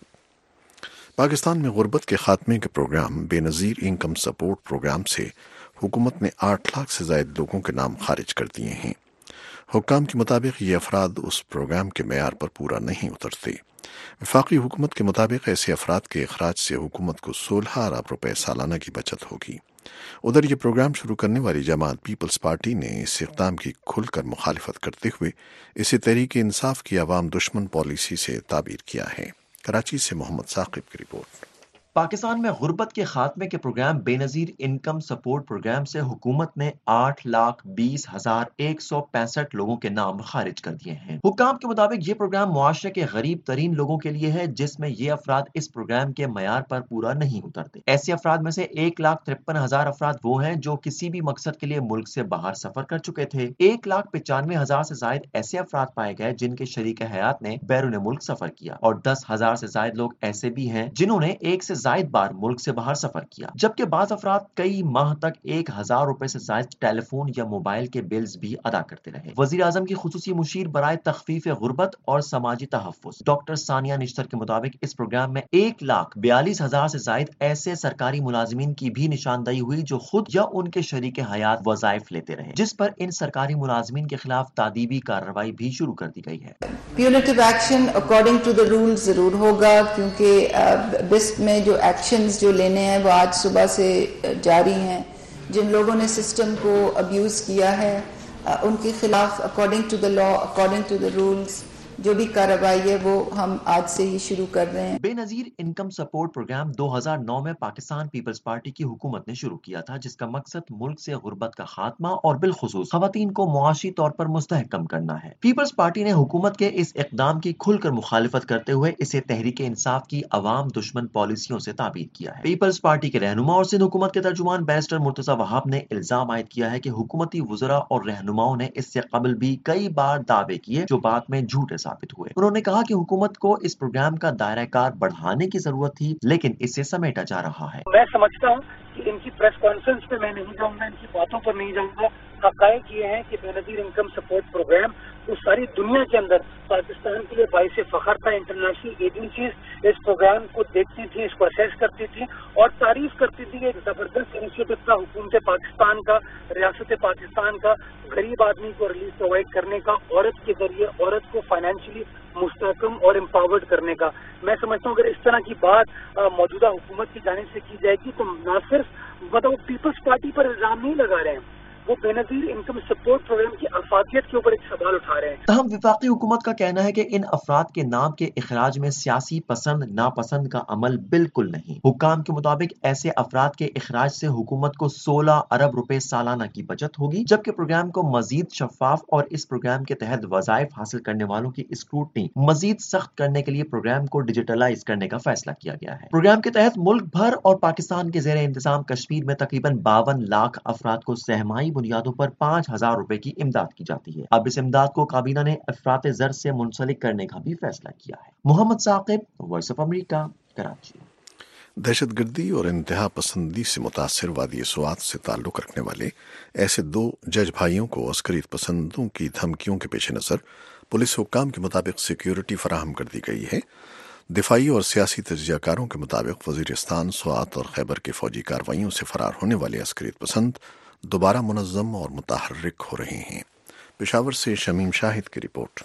پاکستان میں غربت کے خاتمے کے پروگرام بے نظیر انکم سپورٹ پروگرام سے حکومت نے آٹھ لاکھ سے زائد لوگوں کے نام خارج کر دیے ہیں۔ حکام کے مطابق یہ افراد اس پروگرام کے معیار پر پورا نہیں اترتے۔ وفاقی حکومت کے مطابق ایسے افراد کے اخراج سے حکومت کو سولہ ارب روپے سالانہ کی بچت ہوگی۔ ادھر یہ پروگرام شروع کرنے والی جماعت پیپلز پارٹی نے اس اقدام کی کھل کر مخالفت کرتے ہوئے اسے تحریک انصاف کی عوام دشمن پالیسی سے تعبیر کیا ہے۔ کراچی سے محمد ثاقب کی رپورٹ۔ پاکستان میں غربت کے خاتمے کے پروگرام بے نظیر انکم سپورٹ پروگرام سے حکومت نے آٹھ لاکھ بیس ہزار ایک سو پینسٹھ لوگوں کے نام خارج کر دیے ہیں۔ حکام کے مطابق یہ پروگرام معاشرے کے غریب ترین لوگوں کے لیے ہے، جس میں یہ افراد اس پروگرام کے معیار پر پورا نہیں اترتے۔ ایسے افراد میں سے ایک لاکھ ترپن ہزار افراد وہ ہیں جو کسی بھی مقصد کے لیے ملک سے باہر سفر کر چکے تھے۔ ایک لاکھ پچانوے ہزار سے زائد ایسے افراد پائے گئے جن کے شریک حیات نے بیرون ملک سفر کیا، اور دس ہزار سے زائد لوگ ایسے بھی ہیں جنہوں نے ایک سے زائد بار ملک سے باہر سفر کیا، جبکہ بعض افراد کئی ماہ تک ایک ہزار روپے سے زائد ٹیلی فون یا موبائل کے بلز بھی ادا کرتے رہے۔ وزیر اعظم کی خصوصی مشیر برائے تخفیف غربت اور سماجی تحفظ ڈاکٹر ثانیہ نشتر کے مطابق اس پروگرام میں ایک لاکھ بیالیس ہزار سے زائد ایسے سرکاری ملازمین کی بھی نشاندہی ہوئی جو خود یا ان کے شریک حیات وظائف لیتے رہے، جس پر ان سرکاری ملازمین کے خلاف تعدیبی کارروائی بھی شروع کر دی گئی ہے۔ Punitive action according to the rule ضرور ہوگا، کیونکہ بسٹ میں جو ایکشنز جو لینے ہیں وہ آج صبح سے جاری ہیں۔ جن لوگوں نے سسٹم کو ابیوز کیا ہے ان کے خلاف according to the law, according to the rules جو بھی کارروائی ہے وہ ہم آج سے ہی شروع کر رہے ہیں۔ Benazir income support programme دو ہزار نو میں پاکستان پیپلز پارٹی کی حکومت نے شروع کیا تھا، جس کا مقصد ملک سے غربت کا خاتمہ اور بالخصوص خواتین کو معاشی طور پر مستحکم کرنا ہے۔ پیپلز پارٹی نے حکومت کے اس اقدام کی کھل کر مخالفت کرتے ہوئے اسے تحریک انصاف کی عوام دشمن پالیسیوں سے تعبیر کیا ہے۔ پیپلز پارٹی کے رہنما اور سندھ حکومت کے ترجمان بیرسٹر مرتضی وہاب نے الزام عائد کیا ہے کہ حکومتی وزراء اور رہنماؤں نے اس سے قبل بھی کئی بار دعوے کیے جو بعد میں جھوٹے ثابت ہوئے۔ انہوں نے کہا کہ حکومت کو اس پروگرام کا دائرہ کار بڑھانے کی ضرورت تھی، لیکن اسے سمیٹا جا رہا ہے۔ میں سمجھتا ہوں کہ ان کی پریس کانفرنس پہ میں نہیں جاؤں گا، ان کی باتوں پر نہیں جاؤں گا۔ حقائق یہ ہیں کہ بے نظیر انکم سپورٹ پروگرام وہ ساری دنیا کے اندر پاکستان کے لیے باعث فخر تھا۔ انٹرنیشنل ایجنسیز اس پروگرام کو دیکھتی تھی، اس کو اسیس کرتی تھی اور تعریف کرتی تھی کہ ایک زبردست انیشیٹو تھا حکومت پاکستان کا، ریاست پاکستان کا، غریب آدمی کو ریلیف پرووائڈ کرنے کا، عورت کے ذریعے عورت کو فائنینشلی مستحکم اور امپاورڈ کرنے کا۔ میں سمجھتا ہوں اگر اس طرح کی بات موجودہ حکومت کی جانب سے کی جائے گی تو نہ صرف مطلب پیپلز پارٹی پر الزام نہیں لگا رہے ہیں، وہ بے نظیر انکم سپورٹ پروگرام کی افادیت کے اوپر ایک سوال اٹھا رہے ہیں۔ تاہم وفاقی حکومت کا کہنا ہے کہ ان افراد کے نام کے اخراج میں سیاسی پسند ناپسند کا عمل بالکل نہیں۔ حکام کے مطابق ایسے افراد کے اخراج سے حکومت کو سولہ ارب روپے سالانہ کی بچت ہوگی، جبکہ پروگرام کو مزید شفاف اور اس پروگرام کے تحت وظائف حاصل کرنے والوں کی اسکروٹنی مزید سخت کرنے کے لیے پروگرام کو ڈیجیٹلائز کرنے کا فیصلہ کیا گیا ہے۔ پروگرام کے تحت ملک بھر اور پاکستان کے زیر انتظام کشمیر میں تقریباً باون لاکھ افراد کو سہمائی بنیادوں پر پانچ ہزار روپے کی امداد کی جاتی ہے۔ اب اس امداد کو کابینہ نے افراط زر سے منسلک کرنے کا بھی فیصلہ کیا ہے۔ Muhammad Saqib, voice of America, Karachi. دہشت گردی اور انتہا پسندی سے متاثر وادی سوات سے تعلق رکھنے والے ایسے دو جج بھائیوں کو عسکری پسندوں کی دھمکیوں کے پیش نظر پولیس حکام کے مطابق سیکیورٹی فراہم کر دی گئی ہے۔ دفاعی اور سیاسی تجزیہ کاروں کے مطابق وزیرستان، سوات اور خیبر کے فوجی کارروائیوں سے فرار ہونے والے عسکری پسند دوبارہ منظم اور متحرک ہو رہے ہیں۔ پشاور سے شمیم شاہد کی رپورٹ۔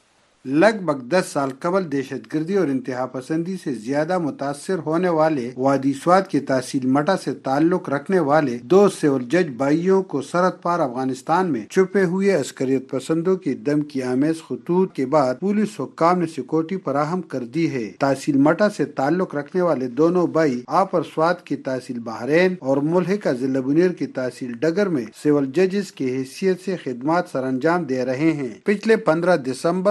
لگ بھگ دس سال قبل دہشت گردی اور انتہا پسندی سے زیادہ متاثر ہونے والے وادی سوات کی تحصیل مٹا سے تعلق رکھنے والے دو سول جج بھائیوں کو سرحد پار افغانستان میں چھپے ہوئے عسکریت پسندوں کی دھمکی آمیز خطوط کے بعد پولیس حکام نے سیکورٹی فراہم کر دی ہے۔ تحصیل مٹا سے تعلق رکھنے والے دونوں بھائی آپر سوات کی تحصیل بحرین اور ملحقہ ضلع بنیر کی تحصیل ڈگر میں سول ججز کی حیثیت سے خدمات سر انجام دے رہے ہیں۔ پچھلے پندرہ دسمبر کو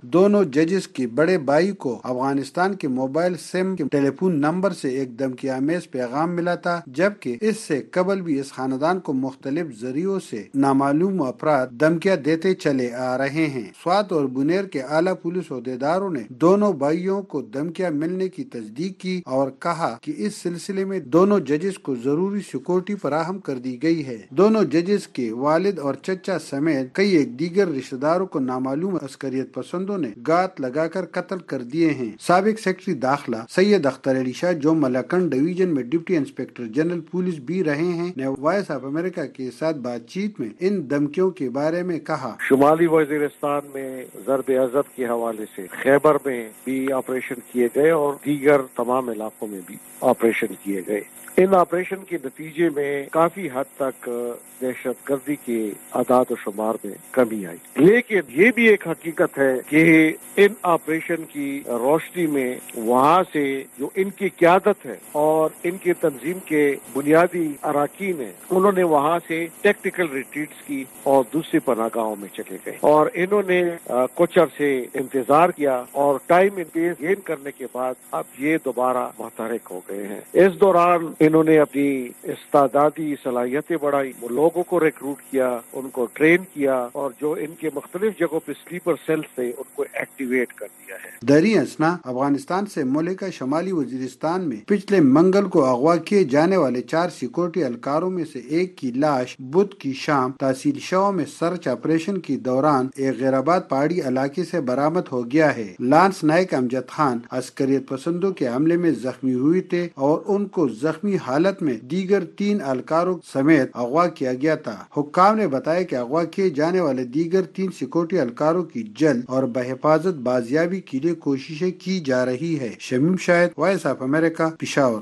دونوں ججز کے بڑے بھائی کو افغانستان کے موبائل سم کے ٹیلی فون نمبر سے ایک دھمکی آمیز پیغام ملا تھا، جبکہ اس سے قبل بھی اس خاندان کو مختلف ذریعوں سے نامعلوم افراد دھمکیاں دیتے چلے آ رہے ہیں۔ سوات اور بنیر کے اعلیٰ پولیس عہدیداروں نے دونوں بھائیوں کو دھمکیاں ملنے کی تصدیق کی اور کہا کہ اس سلسلے میں دونوں ججز کو ضروری سیکورٹی فراہم کر دی گئی ہے۔ دونوں ججز کے والد اور چچا سمیت کئی ایک دیگر رشتہ داروں کو نامعلوم عسکریت پسندوں نے گات لگا کر قتل کر دیے ہیں۔ سابق سیکرٹری داخلہ سید اختر علی شاہ جو ملاکنڈ ڈویژن میں ڈپٹی انسپکٹر جنرل پولیس بھی رہے ہیں، نے وائس آف امریکہ کے ساتھ بات چیت میں ان دھمکیوں کے بارے میں کہا۔ شمالی وزیرستان میں ضرب عضب کے حوالے سے خیبر میں بھی آپریشن کیے گئے اور دیگر تمام علاقوں میں بھی آپریشن کیے گئے۔ ان آپریشن کے نتیجے میں کافی حد تک دہشت گردی کے اعداد و شمار میں کمی آئی، لیکن یہ بھی ایک حقیقت ہے کہ ان آپریشن کی روشنی میں وہاں سے جو ان کی قیادت ہے اور ان کی تنظیم کے بنیادی اراکین ہیں، انہوں نے وہاں سے ٹیکٹیکل ریٹریٹس کی اور دوسری پناہ گاہوں میں چلے گئے اور انہوں نے کچھ عرصے انتظار کیا اور ٹائم انپیس گین کرنے کے بعد اب یہ دوبارہ متحرک ہو گئے ہیں۔ اس دوران انہوں نے اپنی استعدادی صلاحیتیں بڑھائی، وہ لوگوں کو ریکروٹ کیا، ان کو ٹرین کیا اور جو ان کے مختلف جگہوں پہ سلیپر سیلز تھے ان کو ایکٹیویٹ کر دیا ہے۔ دری اسنا افغانستان سے ملکہ شمالی وزیرستان میں پچھلے منگل کو اغوا کیے جانے والے چار سیکورٹی اہلکاروں میں سے ایک کی لاش بدھ کی شام تحصیل شو میں سرچ آپریشن کے دوران ایک غیر آباد پہاڑی علاقے سے برآمد ہو گیا ہے۔ لانس نائک امجد خان عسکریت پسندوں کے حملے میں زخمی ہوئے تھے اور ان کو زخمی حالت میں دیگر تین اہلکاروں سمیت اغوا کیا گیا تھا۔ حکام نے بتایا کہ اغوا کیے جانے والے دیگر تین سیکورٹی اہلکاروں کی جلد اور بحفاظت بازیابی کے لیے کوششیں کی جا رہی ہے۔ Shamim Shahid, voice of America, Peshawar.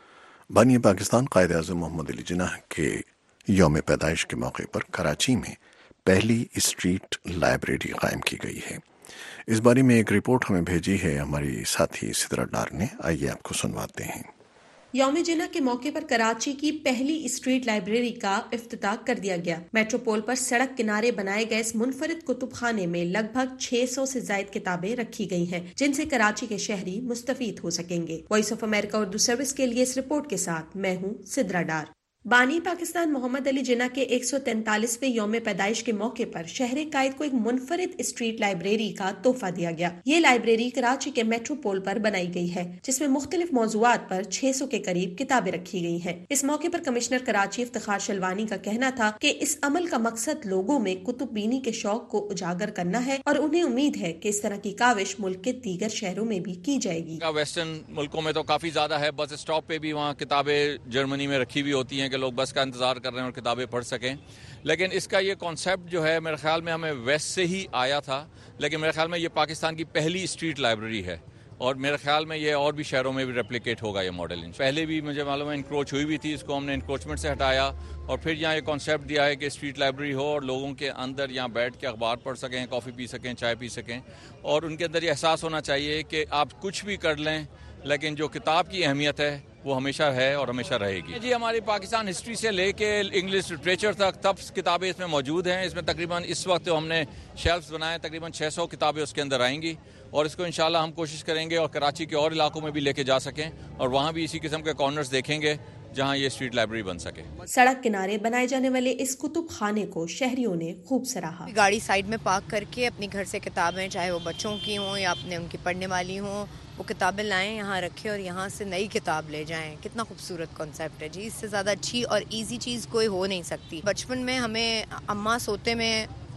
بانی پاکستان قائد اعظم محمد علی جناح کے یوم پیدائش کے موقع پر کراچی میں پہلی اسٹریٹ لائبریری قائم کی گئی ہے۔ اس بارے میں ایک رپورٹ ہمیں بھیجی ہے ہماری ساتھی سدرا ڈار نے، آئیے آپ کو سنواتے ہیں۔ یوم جناح کے موقع پر کراچی کی پہلی اسٹریٹ لائبریری کا افتتاح کر دیا گیا۔ میٹروپول پر سڑک کنارے بنائے گئے اس منفرد کتب خانے میں لگ بھگ چھ سو سے زائد کتابیں رکھی گئی ہیں جن سے کراچی کے شہری مستفید ہو سکیں گے۔ Voice of America Urdu service کے لیے اس رپورٹ کے ساتھ میں ہوں سدرا ڈار۔ بانی پاکستان محمد علی جناح کے ایک سو تینتالیسویں یوم پیدائش کے موقع پر شہر قائد کو ایک منفرد اسٹریٹ لائبریری کا تحفہ دیا گیا۔ یہ لائبریری کراچی کے میٹرو پول پر بنائی گئی ہے جس میں مختلف موضوعات پر چھ سو کے قریب کتابیں رکھی گئی ہیں۔ اس موقع پر کمشنر کراچی افتخار شلوانی کا کہنا تھا کہ اس عمل کا مقصد لوگوں میں کتب بینی کے شوق کو اجاگر کرنا ہے اور انہیں امید ہے کہ اس طرح کی کاوش ملک کے دیگر شہروں میں بھی کی جائے گی۔ ویسٹرن ملکوں میں تو کافی زیادہ ہے، بس اسٹاپ پہ بھی وہاں کتابیں جرمنی میں رکھی ہوئی ہوتی ہیں کہ لوگ بس کا انتظار کر رہے ہیں اور کتابیں پڑھ سکیں، لیکن اس کا یہ کانسیپٹ جو ہے میرے خیال میں ہمیں ویسٹ سے ہی آیا تھا، لیکن میرے خیال میں یہ پاکستان کی پہلی اسٹریٹ لائبریری ہے اور میرے خیال میں یہ اور بھی شہروں میں بھی ریپلیکیٹ ہوگا یہ ماڈل۔ پہلے بھی مجھے معلوم ہے انکروچ ہوئی بھی تھی، اس کو ہم نے انکروچمنٹ سے ہٹایا اور پھر یہاں یہ کانسیپٹ دیا ہے کہ اسٹریٹ لائبریری ہو اور لوگوں کے اندر یہاں بیٹھ کے اخبار پڑھ سکیں، کافی پی سکیں، چائے پی سکیں اور ان کے اندر یہ احساس ہونا چاہیے کہ آپ کچھ بھی کر لیں لیکن جو کتاب کی اہمیت ہے وہ ہمیشہ ہے اور ہمیشہ رہے گی۔ جی ہماری پاکستان ہسٹری سے لے کے انگلش لٹریچر تک تب کتابیں اس میں موجود ہیں۔ اس میں تقریباً اس وقت ہم نے شیلفز بنائے، تقریباً چھ سو کتابیں اس کے اندر آئیں گی اور اس کو انشاءاللہ ہم کوشش کریں گے اور کراچی کے اور علاقوں میں بھی لے کے جا سکیں اور وہاں بھی اسی قسم کے کارنرز دیکھیں گے جہاں یہ اسٹریٹ لائبریری بن سکے۔ سڑک کنارے بنائے جانے والے اس کتب خانے کو شہریوں نے خوب سراہا۔ گاڑی سائیڈ میں پارک کر کے اپنی گھر سے کتابیں، چاہے وہ بچوں کی ہوں یا اپنے ان کی پڑھنے والی ہوں، وہ کتابیں لائیں، یہاں رکھیں اور یہاں سے نئی کتاب لے جائیں۔ کتنا خوبصورت کانسیپٹ ہے جی، اس سے زیادہ اچھی اور ایزی چیز کوئی ہو نہیں سکتی۔ بچپن میں ہمیں اماں سوتے میں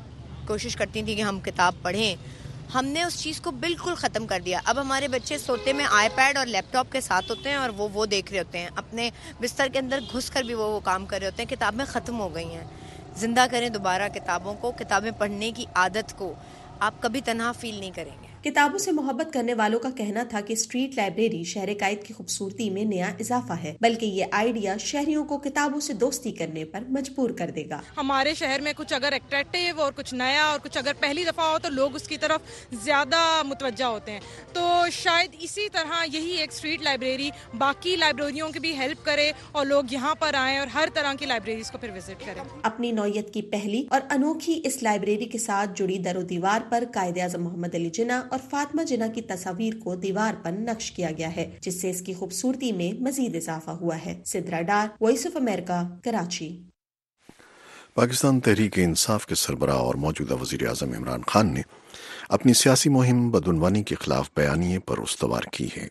کوشش کرتی تھی کہ ہم کتاب پڑھیں، ہم نے اس چیز کو بالکل ختم کر دیا۔ اب ہمارے بچے سوتے میں آئی پیڈ اور لیپ ٹاپ کے ساتھ ہوتے ہیں اور وہ وہ دیکھ رہے ہوتے ہیں، اپنے بستر کے اندر گھس کر بھی وہ وہ کام کر رہے ہوتے ہیں۔ کتابیں ختم ہو گئی ہیں، زندہ کریں دوبارہ کتابوں کو، کتابیں پڑھنے کی عادت کو، آپ کبھی تنہا فیل نہیں کریں گے۔ किताबों से मोहब्बत करने वालों का कहना था कि स्ट्रीट लाइब्रेरी शहर कायद की खूबसूरती में नया इजाफा है, बल्कि ये आइडिया शहरियों को किताबों से दोस्ती करने पर मजबूर कर देगा। हमारे शहर में कुछ अगर अट्रैक्टिव और कुछ नया और कुछ अगर पहली दफा हो तो लोग उसकी तरफ ज्यादा मुतवज्जा होते हैं, तो शायद इसी तरह यही एक स्ट्रीट लाइब्रेरी बाकी लाइब्रेरियों की भी हेल्प करे और लोग यहाँ पर आएं और हर तरह की लाइब्रेरीज को फिर विजिट करें। अपनी नौयत की पहली और अनोखी इस लाइब्रेरी के साथ जुड़ी दरो दीवार पर कायदे आज़म मोहम्मद अली जिन्ना और फातिमा जिन्ना की तस्वीर को दीवार पर नक्श किया गया है, जिससे इसकी खूबसूरती में मजीद इजाफा हुआ है। Sidra Dar, voice of America, Karachi. Pakistan Tehreek Insaf के सरबराह और मौजूदा वजीर आज़म इमरान खान ने अपनी सियासी मुहिम बदउनवानी के खिलाफ बयानिए पर उस्तवार की है।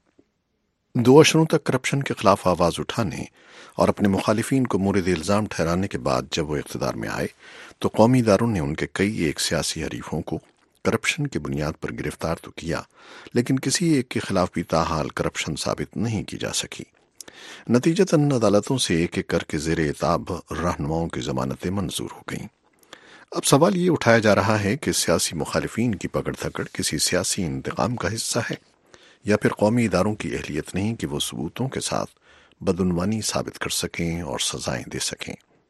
दो अशरों तक करप्शन के खिलाफ आवाज उठाने और अपने मुखालिफिन को मुर्द इल्जाम ठहराने के बाद जब वो इख्तिदार में आए तो कौमी इदारों ने उनके कई एक सियासी हरीफों को करप्शन की बुनियाद पर गिरफ्तार तो किया, लेकिन किसी एक के खिलाफ भी ताहाल करप्शन साबित नहीं की जा सकी। नतीजतन अदालतों से एक एक करके ज़ेर एताब रहनुमाओं की जमानतें मंजूर हो गईं। अब सवाल ये उठाया जा रहा है कि सियासी मुखालिफिन की पकड़ धकड़ किसी सियासी इंतकाम का हिस्सा है या फिर कौमी इदारों की अहलियत नहीं कि वो सबूतों के साथ बदउनवानी साबित कर सकें और सजाएं दे सकें।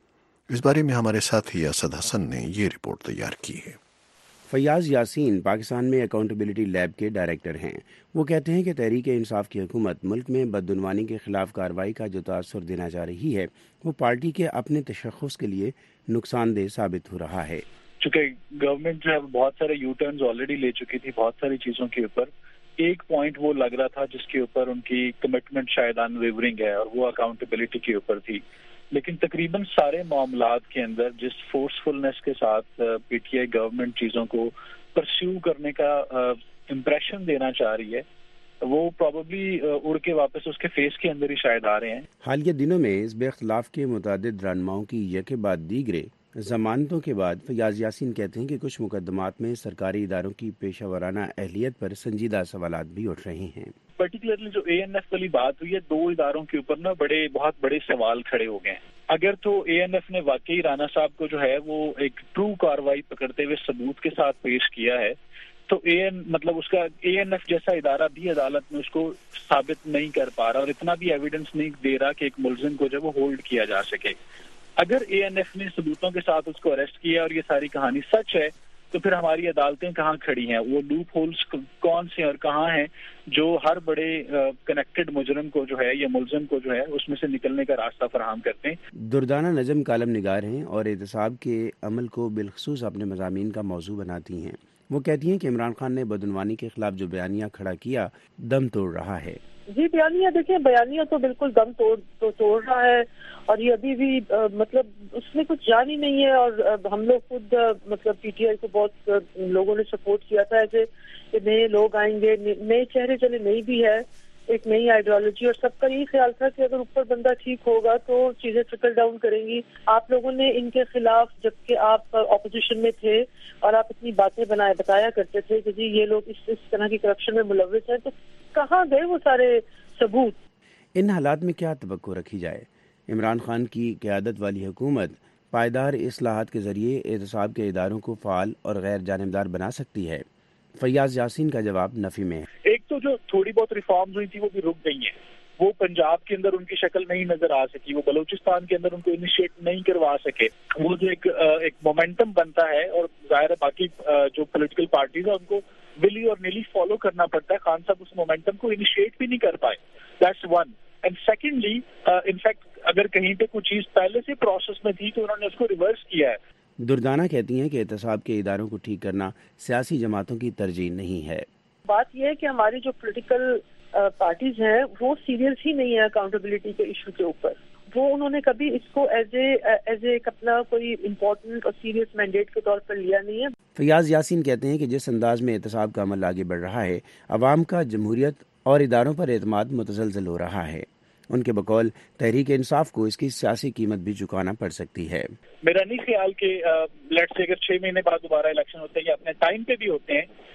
इस बारे में हमारे साथी असद हसन ने ये रिपोर्ट तैयार की है। फैयाज यासीन पाकिस्तान में अकाउंटेबिलिटी लैब के डायरेक्टर हैं। वो कहते हैं कि तहरीक इंसाफ की हुकूमत मुल्क में बदउनवानी के खिलाफ कार्रवाई का जो तासुर देना जा रही है वो पार्टी के अपने तशख़्ख़ुस के लिए नुकसानदेह साबित हो रहा है। चूँकि गवर्नमेंट जो है बहुत सारे यू टर्न्स ऑलरेडी ले चुकी थी बहुत सारी चीज़ों के ऊपर, एक पॉइंट वो लग रहा था जिसके ऊपर उनकी कमिटमेंट शायद अनवेवरिंग है और वो अकाउंटेबिलिटी के ऊपर थी, लेकिन तकरीबन सारे मामलात के अंदर जिस फोर्सफुलनेस के साथ पीटीआई गवर्नमेंट चीज़ों को परस्यू करने का इम्प्रेशन देना चाह रही है वो प्रॉबली उड़ के वापस उसके फेस के अंदर ही शायद आ रहे हैं। हालिया दिनों में इस बेख्तिलाफ के मुतादिद रहनुमाओं की यके बाद दीगरे जमानतों के बाद फैयाज यासीन कहते हैं कि कुछ मुकदमात में सरकारी इदारों की पेशा वराना अहलियत पर संजीदा सवालात भी उठ रहे हैं। पर्टिकुलरली जो ए एन एफ वाली बात हुई है, दो इदारों के ऊपर ना बड़े बहुत बड़े सवाल खड़े हो गए हैं। अगर तो ए एन एफ ने वाकई राना साहब को जो है वो एक ट्रू कार्रवाई पकड़ते हुए सबूत के साथ पेश किया है तो ए एन मतलब उसका ए एन एफ जैसा इदारा भी अदालत में उसको साबित नहीं कर पा रहा और इतना भी एविडेंस नहीं दे रहा कि एक मुलजिम को जो वो होल्ड किया जा सके। अगर ए एन एफ ने सबूतों के साथ उसको अरेस्ट किया और ये सारी कहानी सच है तो फिर हमारी अदालतें कहाँ खड़ी हैं, वो लूप होल्स कौन से और कहाँ हैं जो हर बड़े कनेक्टेड मुजरम को जो है या मुलजिम को जो है उसमें से निकलने का रास्ता फराहम करते हैं। दुर्दाना नजम कालम निगार हैं और एहतसाब के अमल को बिलखसूस अपने मज़ामीन का मौजू बनाती हैं। वो कहती हैं कि इमरान खान ने बदउनवानी के खिलाफ जो बयानिया खड़ा किया दम तोड़ रहा है। जी बयानिया देखिए, बयानिया तो बिल्कुल दम तोड़ तो तोड़ रहा है और ये अभी भी आ, मतलब उसमें कुछ जान ही नहीं है और आ, हम लोग खुद आ, मतलब पीटीआई को बहुत आ, लोगों ने सपोर्ट किया था ऐसे कि नए लोग आएंगे, नए चेहरे चले, नई भी है एक नई आइडियोलॉजी और सबका यही ख्याल था कि अगर ऊपर बंदा ठीक होगा तो चीजें ट्रिकल डाउन करेंगी। आप लोगों ने इनके खिलाफ जबकि आप ऑपोजिशन में थे और आप इतनी बातें बनाए बताया करते थे कि जी ये लोग इस इस तरह की करप्शन में मुलव्विस हैं, तो कहाँ गए वो सारे सबूत? इन हालात में क्या तवक्को रखी जाए? इमरान खान की क़यादत वाली हुकूमत पायदार इस्लाहात के जरिए एहतसाब के इदारों को फ़ाल और गैर जानिबदार बना सकती है। फैयाज यासीन का जवाब नफी में है। एक तो जो थोड़ी बहुत रिफॉर्म्स हुई थी वो भी रुक गई हैं, वो पंजाब के अंदर उनकी शक्ल नहीं नजर आ सकी, वो बलूचिस्तान के अंदर उनको इनिशिएट नहीं करवा सके। वो जो एक एक मोमेंटम बनता है और जाहिर है बाकी जो पॉलिटिकल पार्टीज है उनको विली और नीली फॉलो करना पड़ता है। खान साहब उस मोमेंटम को इनिशिएट भी नहीं कर पाए, that's one. And secondly in fact अगर कहीं पे कुछ चीज पहले से प्रोसेस में थी तो उन्होंने उसको रिवर्स किया है। दुर्दाना कहती हैं कि एहतसाब के इदारों को ठीक करना सियासी जमातों की तरजीह नहीं है। बात यह है कि हमारी जो पॉलिटिकल पार्टीज हैं वो सीरियस ही नहीं है अकाउंटेबिलिटी के इशू के ऊपर। वो उन्होंने कभी इसको एज ए एज ए अपना कोई इम्पोर्टेंट और सीरियस मैंडेट के तौर पर लिया नहीं है। फैयाज यासीन कहते हैं कि जिस अंदाज में एहतसाब का अमल आगे बढ़ रहा है, अवाम का जमहूरियत और इदारों पर एतमाद मुतज़लज़ल हो रहा है। उनके बकौल तहरीक इंसाफ को इसकी सियासी कीमत भी चुकाना पड़ सकती है। मेरा नहीं ख्याल कि लेट्स से अगर छह महीने बाद दोबारा इलेक्शन होते हैं या अपने टाइम पे भी होते हैं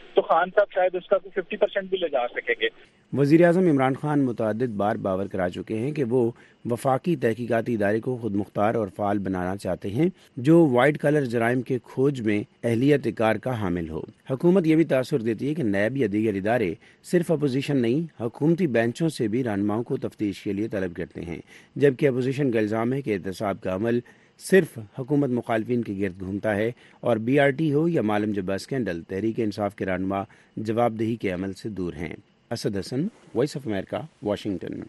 تو خان صاحب شاید اس کا کوئی ففٹی پرسینٹ بھی لے جا سکیں گے. وزیر اعظم عمران خان متعدد بار باور کرا چکے ہیں کہ وہ وفاقی تحقیقاتی ادارے کو خود مختار اور فعال بنانا چاہتے ہیں جو وائٹ کالر جرائم کے کھوج میں اہلیت کار کا حامل ہو. حکومت یہ بھی تاثر دیتی ہے کہ نیب یا دیگر ادارے صرف اپوزیشن نہیں، حکومتی بینچوں سے بھی رہنماؤں کو تفتیش کے لیے طلب کرتے ہیں، جبکہ اپوزیشن کا الزام ہے کہ احتساب کا عمل صرف حکومت مخالفین کے گرد گھومتا ہے اور بی آر ٹی ہو یا معلم جبہ اسکینڈل، تحریک انصاف کے رہنما جواب دہی کے عمل سے دور ہیں. Asad Hassan, voice of America, Washington.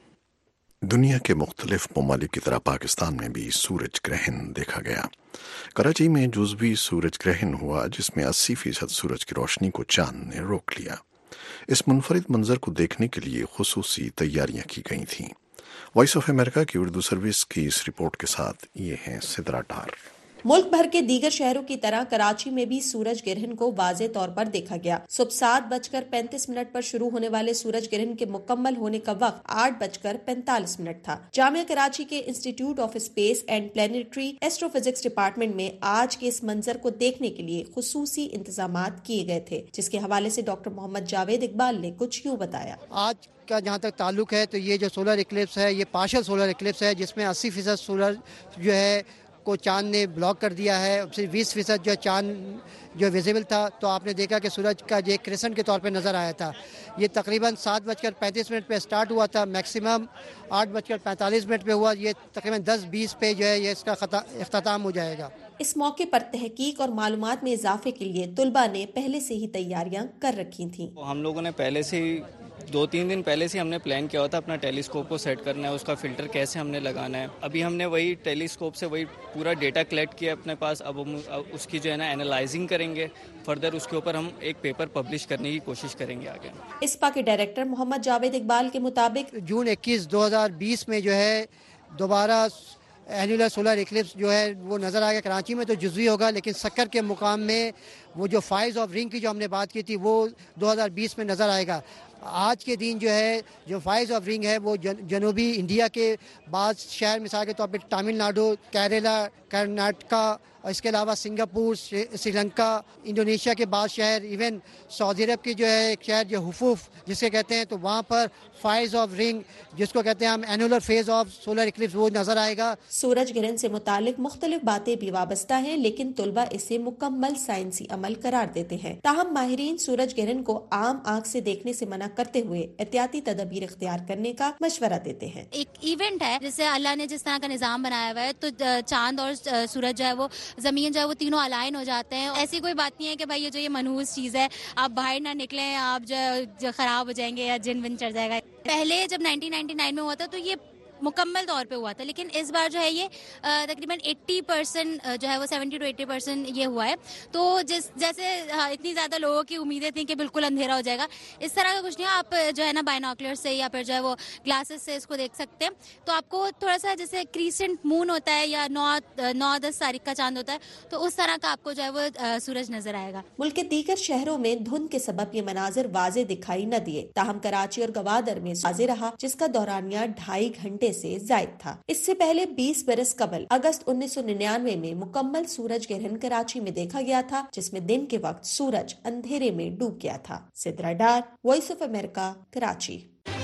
دنیا کے مختلف ممالک کی طرح پاکستان میں بھی سورج گرہن دیکھا گیا. کراچی میں جزوی سورج گرہن ہوا جس میں اسی فیصد سورج کی روشنی کو چاند نے روک لیا. اس منفرد منظر کو دیکھنے کے لیے خصوصی تیاریاں کی گئی تھیں. وائس آف امریکہ کی اردو سروس کی اس رپورٹ کے ساتھ یہ ہیں سدرا ڈار. ملک بھر کے دیگر شہروں کی طرح کراچی میں بھی سورج گرہن کو واضح طور پر دیکھا گیا. صبح سات بج کر پینتیس منٹ پر شروع ہونے والے سورج گرہن کے مکمل ہونے کا وقت آٹھ بج کر پینتالیس منٹ تھا. جامعہ کراچی کے institute of space and planetary astrophysics department میں آج کے اس منظر کو دیکھنے کے لیے خصوصی انتظامات کیے گئے تھے، جس کے حوالے سے ڈاکٹر محمد جاوید اقبال نے کچھ یوں بتایا. آج کا جہاں تک تعلق ہے تو یہ جو سولر ایکلپس ہے یہ پارشل سولر ایکلپس ہے، جس میں اسی فیصد سولر جو ہے کو چاند نے بلاک کر دیا ہے. صرف بیس فیصد جو چاند جو ویزیبل تھا، تو آپ نے دیکھا کہ سورج کا جو کریسنٹ کے طور پہ نظر آیا تھا. یہ تقریباً سات بج کر پینتیس منٹ پہ اسٹارٹ ہوا تھا، میکسیمم آٹھ بج کر پینتالیس منٹ پہ ہوا. یہ تقریباً دس بیس پہ جو ہے یہ اس کا اختتام ہو جائے گا. اس موقع پر تحقیق اور معلومات میں اضافے کے لیے طلباء نے پہلے سے ہی تیاریاں کر رکھی تھیں. ہم لوگوں نے پہلے سے ہی دو تین دن پہلے سے ہم نے پلان کیا ہوتا اپنا ٹیلیسکوپ کو سیٹ کرنا ہے، اس کا فلٹر کیسے ہم نے لگانا ہے. ابھی ہم نے وہی ٹیلیسکوپ سے وہی پورا ڈیٹا کلیکٹ کیا اپنے پاس. اب ہم اس کی جو ہے نا اینالائزنگ کریں گے، فردر اس کے اوپر ہم ایک پیپر پبلش کرنے کی کوشش کریں گے آگے. اسپا کے ڈائریکٹر محمد جاوید اقبال کے مطابق جون اکیس دو ہزار بیس میں جو ہے دوبارہ اینولر سولر ایکلپس جو ہے وہ نظر آئے گا. کراچی میں تو جزوی ہوگا، لیکن سکر کے مقام میں وہ جو فائز آف رنگ کی جو ہم نے بات کی تھی وہ دو ہزار بیس میں نظر آئے گا. آج کے دن جو ہے جو فائز آف رنگ ہے وہ جنوبی انڈیا کے بعض شہر مثال کے طور پہ تامل ناڈو، کیرلا، کرناٹکا اور اس کے علاوہ سنگاپور، سری لنکا، انڈونیشیا کے بعض شہر، ایون سعودی عرب کی جو ہے ایک شہر جو حفوف جسے کہتے ہیں، تو وہاں پر فائز آف رنگ جس کو کہتے ہیں ہم annular phase of solar eclipse وہ نظر آئے گا. سورج گرہن سے متعلق مختلف باتیں بھی وابستہ ہیں، لیکن طلباء اسے مکمل سائنسی عمل قرار دیتے ہیں. تاہم ماہرین سورج گرہن کو عام آنکھ سے دیکھنے سے منع کرتے ہوئے احتیاطی تدابیر اختیار کرنے کا مشورہ دیتے ہیں. ایک ایونٹ ہے جسے اللہ نے جس طرح کا نظام بنایا ہوا ہے، تو چاند اور سورج جو ہے وہ زمین جو ہے وہ تینوں الائن ہو جاتے ہیں. ایسی کوئی بات نہیں ہے کہ بھائی یہ جو یہ منحوس چیز ہے آپ باہر نہ نکلیں، آپ جو خراب ہو جائیں گے یا جن ون چڑھ جائے گا. پہلے جب نائنٹین نائنٹی نائن میں ہوا تھا تو یہ مکمل طور پہ ہوا تھا، لیکن اس بار جو ہے یہ تقریباً ایٹی پرسینٹ جو ہے وہ سیونٹی ٹو ایٹی پرسینٹ یہ ہوا ہے. تو جس جیسے اتنی زیادہ لوگوں کی امیدیں تھیں کہ بالکل اندھیرا ہو جائے گا، اس طرح کا کچھ نہیں. آپ جو ہے نا بائنوکولر سے یا پھر جو ہے وہ گلاسز سے اس کو دیکھ سکتے ہیں. تو آپ کو تھوڑا سا جیسے کریسنٹ مون ہوتا ہے یا نو نو دس تاریخ کا چاند ہوتا ہے، تو اس طرح کا آپ کو جو ہے وہ سورج نظر آئے گا. ملک کے دیگر شہروں میں دھند کے سبب یہ مناظر واضح دکھائی نہ دیے، تاہم کراچی اور گوادر میں واضح رہا، جس کا دورانیہ ڈھائی گھنٹے سے زائد تھا. اس سے پہلے بیس برس قبل اگست انیس سو ننانوے میں مکمل سورج گرہن کراچی میں دیکھا گیا تھا، جس میں دن کے وقت سورج اندھیرے میں ڈوب گیا تھا. Sidra Dar, voice of America, Karachi.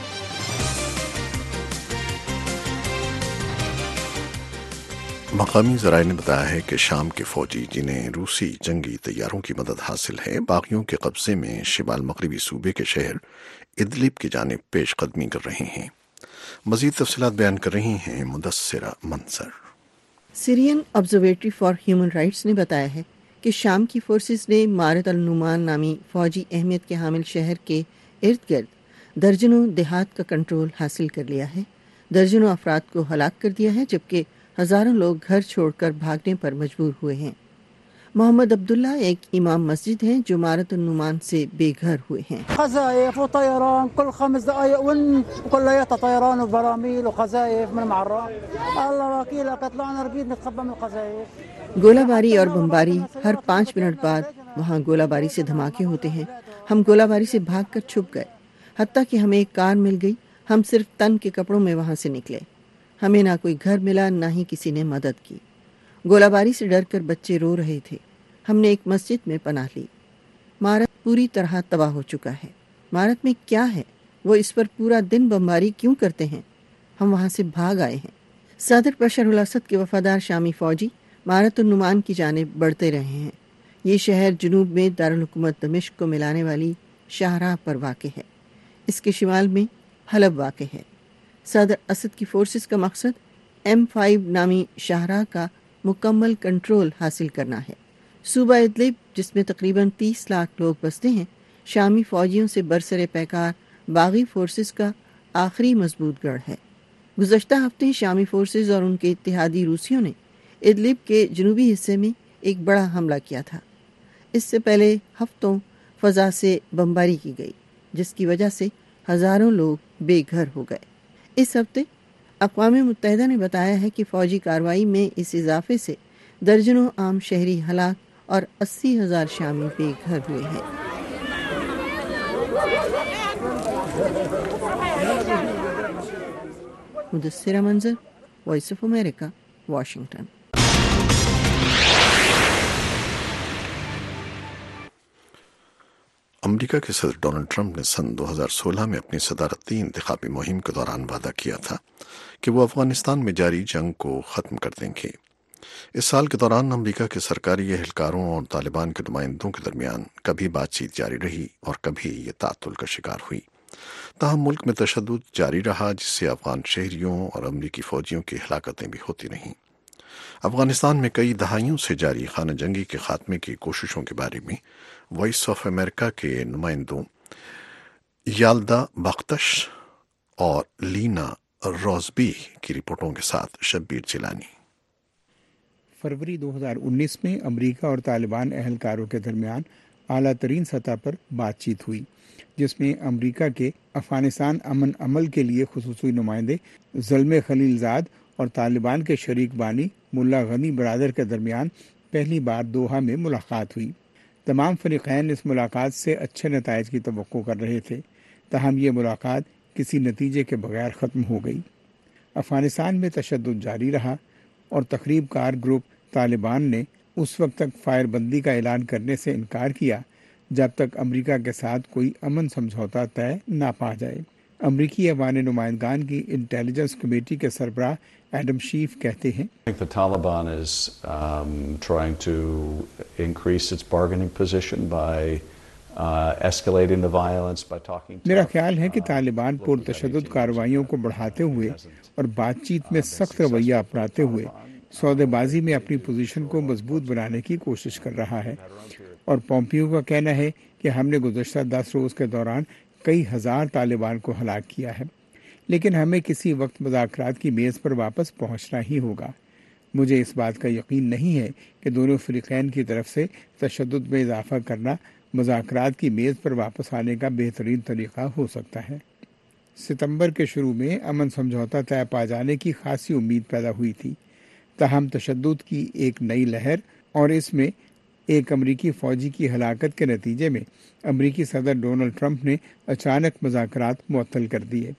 مقامی ذرائع نے بتایا ہے کہ شام کے فوجی جنہیں روسی جنگی طیاروں کی مدد حاصل ہے، باغیوں کے قبضے میں شمال مغربی صوبے کے شہر ادلب کی جانب پیش قدمی کر رہے ہیں. مزید تفصیلات بیان کر رہی ہیں Mudassira Munsar. Syrian observatory for human rights نے بتایا ہے کہ شام کی فورسز نے مارت النعمان نامی فوجی اہمیت کے حامل شہر کے ارد گرد درجنوں دیہات کا کنٹرول حاصل کر لیا ہے. درجنوں افراد کو ہلاک کر دیا ہے، جبکہ ہزاروں لوگ گھر چھوڑ کر بھاگنے پر مجبور ہوئے ہیں. محمد عبداللہ ایک امام مسجد ہیں جو مارت النعمان سے بے گھر ہوئے ہیں. قذائف وطيران كل خمس دقائق وكلياتها طيران وبراميل وقذائف من معرة الله وكيلك طلعنا رقيد نتخبى من القذائف. گولہ باری اور بمباری ہر پانچ منٹ بعد وہاں گولہ باری سے دھماکے ہوتے ہیں. ہم گولہ باری سے بھاگ کر چھپ گئے، حتیٰ کہ ہمیں ایک کار مل گئی. ہم صرف تن کے کپڑوں میں وہاں سے نکلے. ہمیں نہ کوئی گھر ملا، نہ ہی کسی نے مدد کی. گولہ باری سے ڈر کر بچے رو رہے تھے. ہم نے ایک مسجد میں پناہ لی. مارت پوری طرح تباہ ہو چکا ہے۔ مارت میں کیا ہے؟ وہ اس پر پورا دن بمباری کیوں کرتے ہیں؟ ہم وہاں سے بھاگ آئے ہیں۔ صدر بشار الاسد کے وفادار شامی فوجی مارت النعمان کی جانب بڑھتے رہے ہیں۔ یہ شہر جنوب میں دارالحکومت دمشق کو ملانے والی شاہراہ پر واقع ہے۔ اس کے شمال میں حلب واقع ہے۔ صدر اسد کی فورسز کا مقصد ایم فائیو نامی شاہراہ کا مکمل کنٹرول حاصل کرنا ہے۔ صوبہ ادلب، جس میں تقریباً تیس لاکھ لوگ بستے ہیں، شامی فوجیوں سے برسر پیکار باغی فورسز کا آخری مضبوط گڑھ ہے۔ گزشتہ ہفتے شامی فورسز اور ان کے اتحادی روسیوں نے ادلب کے جنوبی حصے میں ایک بڑا حملہ کیا تھا۔ اس سے پہلے ہفتوں فضا سے بمباری کی گئی، جس کی وجہ سے ہزاروں لوگ بے گھر ہو گئے۔ اس ہفتے اقوام متحدہ نے بتایا ہے کہ فوجی کارروائی میں اس اضافے سے درجنوں عام شہری ہلاک اور اسی ہزار شامی بے گھر ہوئے ہیں۔ Mudassira Manzar, voice of America, Washington. America کے صدر ڈونلڈ ٹرمپ نے سن دو ہزار سولہ میں اپنی صدارتی انتخابی مہم کے دوران وعدہ کیا تھا کہ وہ افغانستان میں جاری جنگ کو ختم کر دیں گے۔ اس سال کے دوران امریکہ کے سرکاری اہلکاروں اور طالبان کے نمائندوں کے درمیان کبھی بات چیت جاری رہی اور کبھی یہ تعطل کا شکار ہوئی۔ تاہم ملک میں تشدد جاری رہا، جس سے افغان شہریوں اور امریکی فوجیوں کی ہلاکتیں بھی ہوتی رہیں۔ افغانستان میں کئی دہائیوں سے جاری خانہ جنگی کے خاتمے کی کوششوں کے بارے میں وائس آف امریکہ کے نمائندوں یالدا بختش اور لینا روزبی کی رپورٹوں کے ساتھ شبیر جیلانی۔ فروری دو ہزار انیس میں امریکہ اور طالبان اہلکاروں کے درمیان اعلیٰ ترین سطح پر بات چیت ہوئی، جس میں امریکہ کے افغانستان امن عمل کے لیے خصوصی نمائندے زلمے خلیل زاد اور طالبان کے شریک بانی ملا غنی برادر کے درمیان پہلی بار دوحہ میں ملاقات ہوئی۔ تمام فریقین اس ملاقات سے اچھے نتائج کی توقع کر رہے تھے، تاہم یہ ملاقات کسی نتیجے کے بغیر ختم ہو گئی۔ افغانستان میں تشدد جاری رہا اور تخریب کار گروپ طالبان نے اس وقت تک فائر بندی کا اعلان کرنے سے انکار کیا جب تک امریکہ کے ساتھ کوئی امن سمجھوتا طے نہ پا جائے۔ امریکی ایوان نمائندگان کی انٹیلیجنس کمیٹی کے سربراہ ایڈم شیف کہتے ہیں، The Taliban is um, trying to increase its bargaining position by uh, escalating the violence by talking to میرا خیال ہے کہ طالبان پرتشدد کارروائیوں کو بڑھاتے ہوئے اور بات چیت میں سخت رویہ اپناتے ہوئے سودے بازی میں اپنی پوزیشن کو مضبوط بنانے کی کوشش کر رہا ہے، اور پومپیو کا کہنا ہے کہ ہم نے گزشتہ دس روز کے دوران کئی ہزار طالبان کو ہلاک کیا ہے، لیکن ہمیں کسی وقت مذاکرات کی میز پر واپس پہنچنا ہی ہوگا۔ مجھے اس بات کا یقین نہیں ہے کہ دونوں فریقین کی طرف سے تشدد میں اضافہ کرنا مذاکرات کی میز پر واپس آنے کا بہترین طریقہ ہو سکتا ہے۔ ستمبر کے شروع میں امن سمجھوتا طے پا جانے کی خاصی امید پیدا ہوئی تھی، تاہم تشدد کی ایک نئی لہر اور اس میں ایک امریکی فوجی کی ہلاکت کے نتیجے میں امریکی صدر ڈونلڈ ٹرمپ نے اچانک مذاکرات معطل کر دیے۔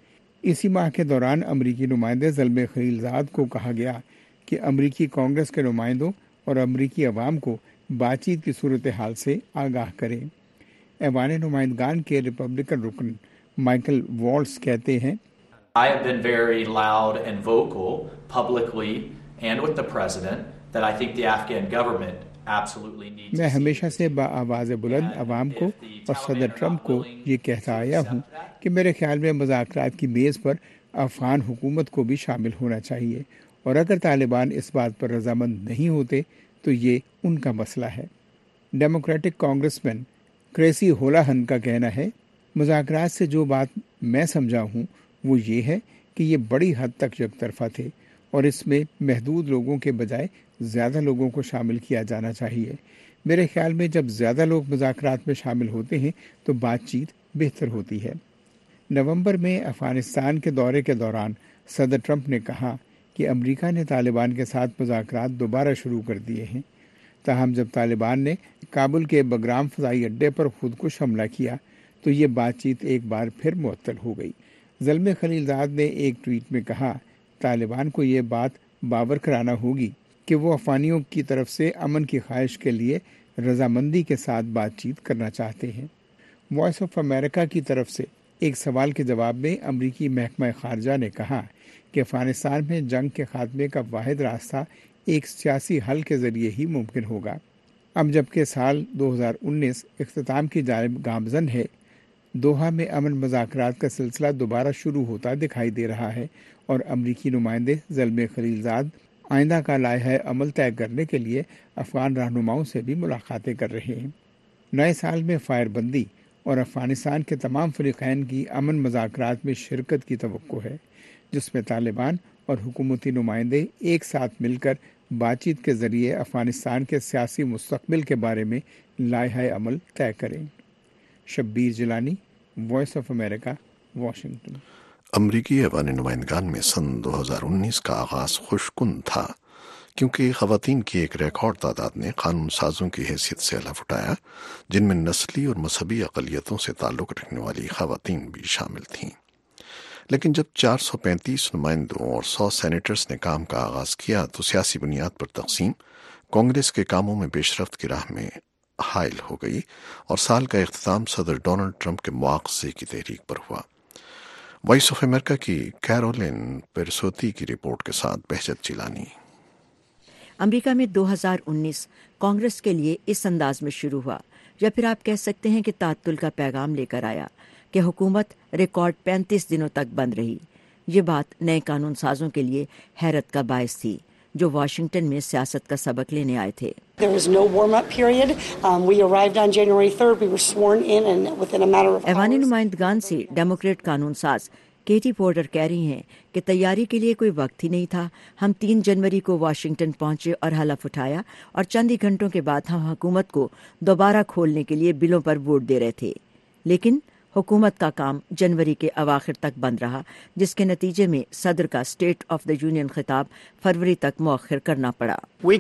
اسی ماہ کے دوران امریکی نمائندے زلمے خلیل زاد کو کہا گیا کہ امریکی کانگریس کے نمائندوں اور امریکی عوام کو بات چیت کی صورتحال سے آگاہ کریں۔ ایوان نمائندگان کے ریپبلکن رکن مائیکل والٹس کہتے ہیں، I have been very loud and vocal publicly and with the president that I think the Afghan government absolutely needs to میں ہمیشہ سے بآواز بلند عوام کو اور صدر ٹرمپ کو یہ کہتا آیا ہوں کہ میرے خیال میں مذاکرات کی میز پر افغان حکومت کو بھی شامل ہونا چاہیے، اور اگر طالبان اس بات پر رضامند نہیں ہوتے تو یہ ان کا مسئلہ ہے۔ ڈیموکریٹک کانگریس مین کریسی ہولہن کا کہنا ہے، مذاکرات سے جو بات میں سمجھا ہوں وہ یہ ہے کہ یہ بڑی حد تک یک طرفہ تھے اور اس میں محدود لوگوں کے بجائے زیادہ لوگوں کو شامل کیا جانا چاہیے۔ میرے خیال میں جب زیادہ لوگ مذاکرات میں شامل ہوتے ہیں تو بات چیت بہتر ہوتی ہے۔ نومبر میں افغانستان کے دورے کے دوران صدر ٹرمپ نے کہا کہ امریکہ نے طالبان کے ساتھ مذاکرات دوبارہ شروع کر دیے ہیں، تاہم جب طالبان نے کابل کے بگرام فضائی اڈے پر خودکش حملہ کیا تو یہ بات چیت ایک بار پھر معطل ہو گئی۔ زلمے خلیل زاد نے ایک ٹویٹ میں کہا، طالبان کو یہ بات باور کرانا ہوگی کہ وہ افغانیوں کی طرف سے امن کی خواہش کے لیے रजामंदी के साथ बातचीत करना चाहते हैं। वॉइस ऑफ अमेरिका की तरफ से एक सवाल के जवाब में अमरीकी महकमा खारजा ने कहा कि अफगानिस्तान में जंग के खात्मे का वाहिद रास्ता एक सियासी हल के जरिए ही मुमकिन होगा। अब जबकि साल दो हज़ार उन्नीस इख्तिताम की जानिब गामजन है, दोहा में अमन मुज़ाकरात का सिलसिला दोबारा शुरू होता दिखाई दे रहा है और अमरीकी नुमाइंदे ज़ल्मे खलीलजाद आइंदा का लायहा अमल तय करने के लिए अफगान रहनुमाओं से भी मुलाकातें कर रहे हैं। नए साल में फायरबंदी और अफगानिस्तान के तमाम फरीक़ैन की अमन मुज़ाकरात में शिरकत की तवक्को है, जिसमें तालिबान और हुकूमती नुमाइंदे एक साथ मिलकर बातचीत के ज़रिए अफगानिस्तान के सियासी मुस्तक़बिल के बारे में लायहा अमल तय करें। Shabbir Jilani, voice of America, Washington. अमरीकी ऐवान नुमाइंदगान में सन दो हज़ार उन्नीस का आगाज़ खुशकुन था, क्योंकि ख़वातीन की एक रिकॉर्ड तादाद ने कानून साजों की हैसियत से हलफ उठाया, जिनमें नस्ली और मजहबी अक़लियतों से ताल्लुक़ रखने वाली ख़वातीन भी शामिल थीं। लेकिन जब चार सौ पैंतीस नुमाइंदों और सौ सेनेटर्स ने काम का आगाज़ किया तो सियासी बुनियाद पर तकसीम कांग्रेस के कामों में पेशरफ्त की राह में हायल हो गई और साल का इख्तिताम सदर डोनाल्ड ट्रंप के मुआवजे की तहरीक पर हुआ। वॉइस ऑफ अमेरिका की कैरोलिन पेरसोती की रिपोर्ट के साथ बहजत जिलानी। अमेरिका में दो हज़ार उन्नीस कांग्रेस के लिए इस अंदाज में शुरू हुआ, या फिर आप कह सकते हैं कि तात्तुल का पैगाम लेकर आया कि हुकूमत रिकॉर्ड पैंतीस दिनों तक बंद रही। ये बात नए कानून साजों के लिए हैरत का बायस थी, जो वाशिंगटन में सियासत का सबक लेने आए थे। ऐवान नुमाइंदगान से डेमोक्रेट कानून साज केटी पोर्टर कह रही हैं कि तैयारी के लिए कोई वक्त ही नहीं था। हम तीन जनवरी को वाशिंगटन पहुंचे और हलफ उठाया और चंद ही घंटों के बाद हम हुकूमत को दोबारा खोलने के लिए बिलों पर वोट दे रहे थे, लेकिन हुकूमत का काम जनवरी के अवाखिर तक बंद रहा, जिसके नतीजे में सदर का स्टेट ऑफ द यूनियन खिताब फरवरी तक मौखिर करना पड़ा।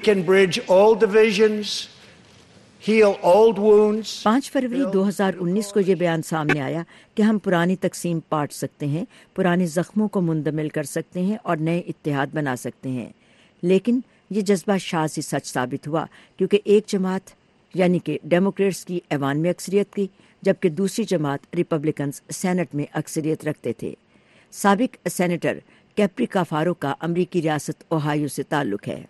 पाँच फरवरी दो हज़ार उन्नीस को ये बयान सामने आया कि हम पुरानी तकसीम पाट सकते हैं, पुराने जख्मों को मुंदमिल कर सकते हैं और नए इत्तेहाद बना सकते हैं। लेकिन ये जज्बा शाज़ ही सच साबित हुआ, क्योंकि एक जमात यानी कि डेमोक्रेट्स की ऐवान में अक्सरियत की, जबकि दूसरी जमात रिपब्लिकन्स सेनेट में अक्सरियत रखते थे। साबिक सेनेटर कैप्री काफारो का अमरीकी रियासत ओहायो से ताल्लुक है।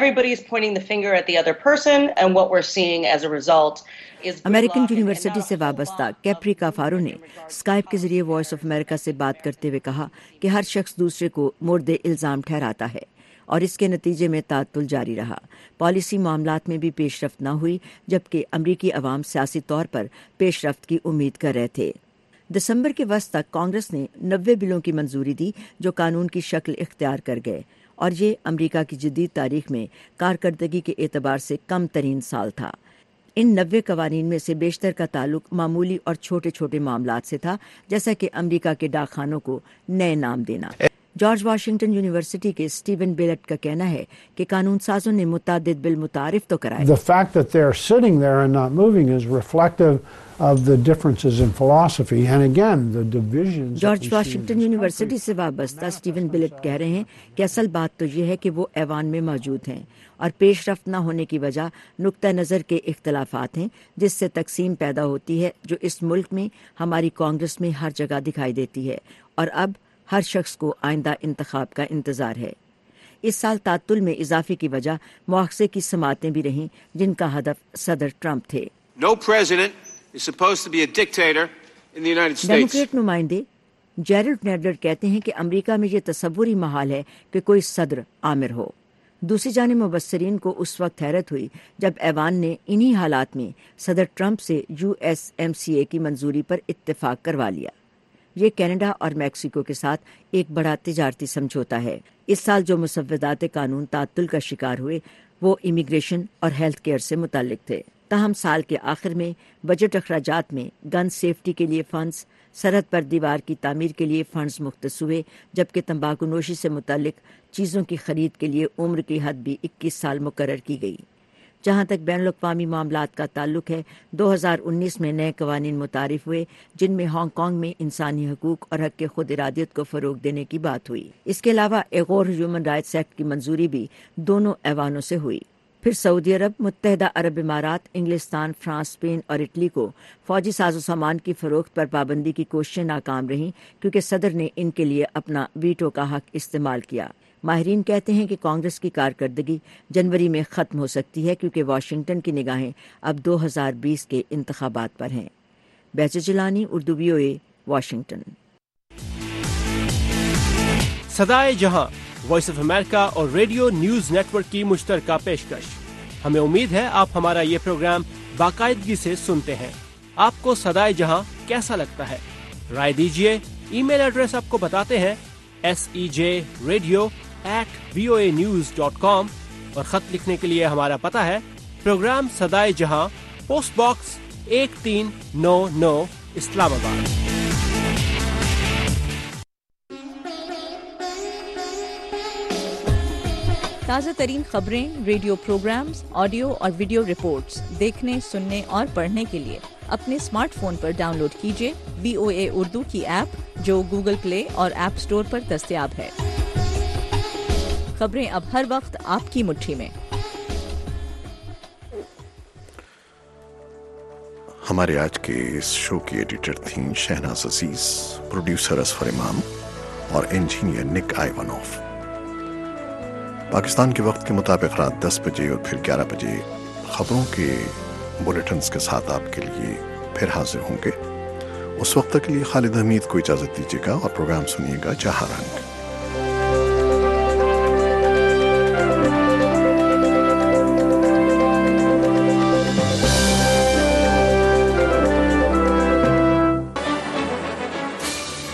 अमेरिकन यूनिवर्सिटी से वाबस्ता कैप्री काफारो ने स्काइप के जरिए वॉइस ऑफ अमेरिका से बात करते हुए कहा कि हर शख्स दूसरे को मुर्दे इल्जाम ठहराता है और इसके नतीजे में तात्तुल जारी रहा। पॉलिसी मामलात में भी पेशरफ्त न हुई, जबकि अमरीकी अवाम सियासी तौर पर पेशरफ्त की उम्मीद कर रहे थे। दिसंबर के वस्त तक कांग्रेस ने नब्बे बिलों की मंजूरी दी, जो कानून की शक्ल इख्तियार कर गए, और ये अमरीका की जदीद तारीख में कारकर्दगी के एतबार से कम तरीन साल था। इन नब्बे कवानीन में से बेशतर का ताल्लुक मामूली और छोटे छोटे मामलात से था, जैसा कि अमरीका के डाकखानों को नए नाम देना। जॉर्ज वाशिंगटन यूनिवर्सिटी के स्टीवन बिलेट का कहना है कि कानून साजों ने मुतादिद बिल मुतारिफ तो कराए। The fact that they're sitting there and not moving is reflective of the differences in philosophy and again the divisions. George Washington University से वाबस्ता स्टीवन बिलेट कह रहे हैं कि असल बात तो ये है कि वो ऐवान में मौजूद हैं और पेशरफ्त न होने की वजह नुक्ता नज़र के इख्तलाफात हैं, जिससे तकसीम पैदा होती है, जो इस मुल्क में हमारी कांग्रेस में हर जगह दिखाई देती है, और अब हर शख्स को आइंदा इंतखाब का इंतजार है। इस साल तात्तुल में इजाफे की वजह मुआवजे की समातें भी रहीं, जिनका हदफ सदर ट्रंप थे। No president is supposed to be a dictator in the United States. Democrat नुमाइंदे जेरेड नेडलर कहते हैं कि अमेरिका में ये तसव्वुर ही महाल है कि कोई सदर आमिर हो। दूसरी जानिब मुबस्सरीन को उस वक्त हैरत हुई जब ऐवान ने इन्हीं हालात में सदर ट्रंप से U S M C A की मंजूरी पर इत्तेफाक करवा लिया। ये कनाडा और मैक्सिको के साथ एक बड़ा तिजारती समझौता है। इस साल जो मुसव्वदात कानून तात्तुल का शिकार हुए वो इमिग्रेशन और हेल्थ केयर से मुताल्लिक थे। ताहम साल के आखिर में बजट अखराजात में गन सेफ्टी के लिए फंड्स, सरहद पर दीवार की तामीर के लिए फंड्स मुख्तस हुए, जबकि तंबाकू नोशी से मुताल्लिक चीज़ों की खरीद के लिए उम्र की हद भी इक्कीस साल मुकर्रर की गई। जहाँ तक बैनुल-अक़वामी मामलात का ताल्लुक है, दो हज़ार उन्नीस में नए कवानीन मुतारिफ हुए, जिनमें हांगकांग में इंसानी हकूक और हक के खुद इरादियत को फ़रोग देने की बात हुई। इसके अलावा एक और ह्यूमन राइट्स एक्ट की मंजूरी भी दोनों ऐवानों से हुई। پھر سعودی عرب، متحدہ عرب امارات، انگلستان، فرانس، اسپین اور اٹلی کو فوجی ساز و سامان کی فروخت پر پابندی کی کوششیں ناکام رہیں کیونکہ صدر نے ان کے لیے اپنا ویٹو کا حق استعمال کیا۔ ماہرین کہتے ہیں کہ کانگریس کی کارکردگی جنوری میں ختم ہو سکتی ہے کیونکہ واشنگٹن کی نگاہیں اب دو ہزار بیس کے انتخابات پر ہیں۔ بیچ Jilani, Urdu V O A, Washington. صدائے جہاں وائس آف امریکہ اور ریڈیو نیوز نیٹ ورک کی مشترکہ پیشکش۔ ہمیں امید ہے آپ ہمارا یہ پروگرام باقاعدگی سے سنتے ہیں۔ آپ کو صدائے جہاں کیسا لگتا ہے؟ رائے دیجیے۔ ای میل ایڈریس آپ کو بتاتے ہیں، S E J radio at V O A news dot com, اور خط لکھنے کے لیے ہمارا پتہ ہے پروگرام صدائے جہاں، پوسٹ باکس ایک تین نو نو، اسلام آباد۔ تازہ ترین خبریں، ریڈیو پروگرامز، آڈیو اور ویڈیو رپورٹس دیکھنے، سننے اور پڑھنے کے لیے اپنے اسمارٹ فون پر ڈاؤن لوڈ کیجیے وی او اے اردو کی ایپ، جو گوگل پلے اور ایپ اسٹور پر دستیاب ہے۔ خبریں اب ہر وقت آپ کی مٹھی میں۔ ہمارے آج کے اس شو کی ایڈیٹر تھیں شہناز عزیز، پروڈیوسر اصفر امام اور انجینئر نک آئیوانوف۔ پاکستان کے وقت کے مطابق رات دس بجے اور پھر گیارہ بجے خبروں کے بلیٹنز کے ساتھ آپ کے لیے پھر حاضر ہوں گے۔ اس وقت تک کے لیے خالد حمید کو اجازت دیجیے گا اور پروگرام سنیے گا جہاں رنگ۔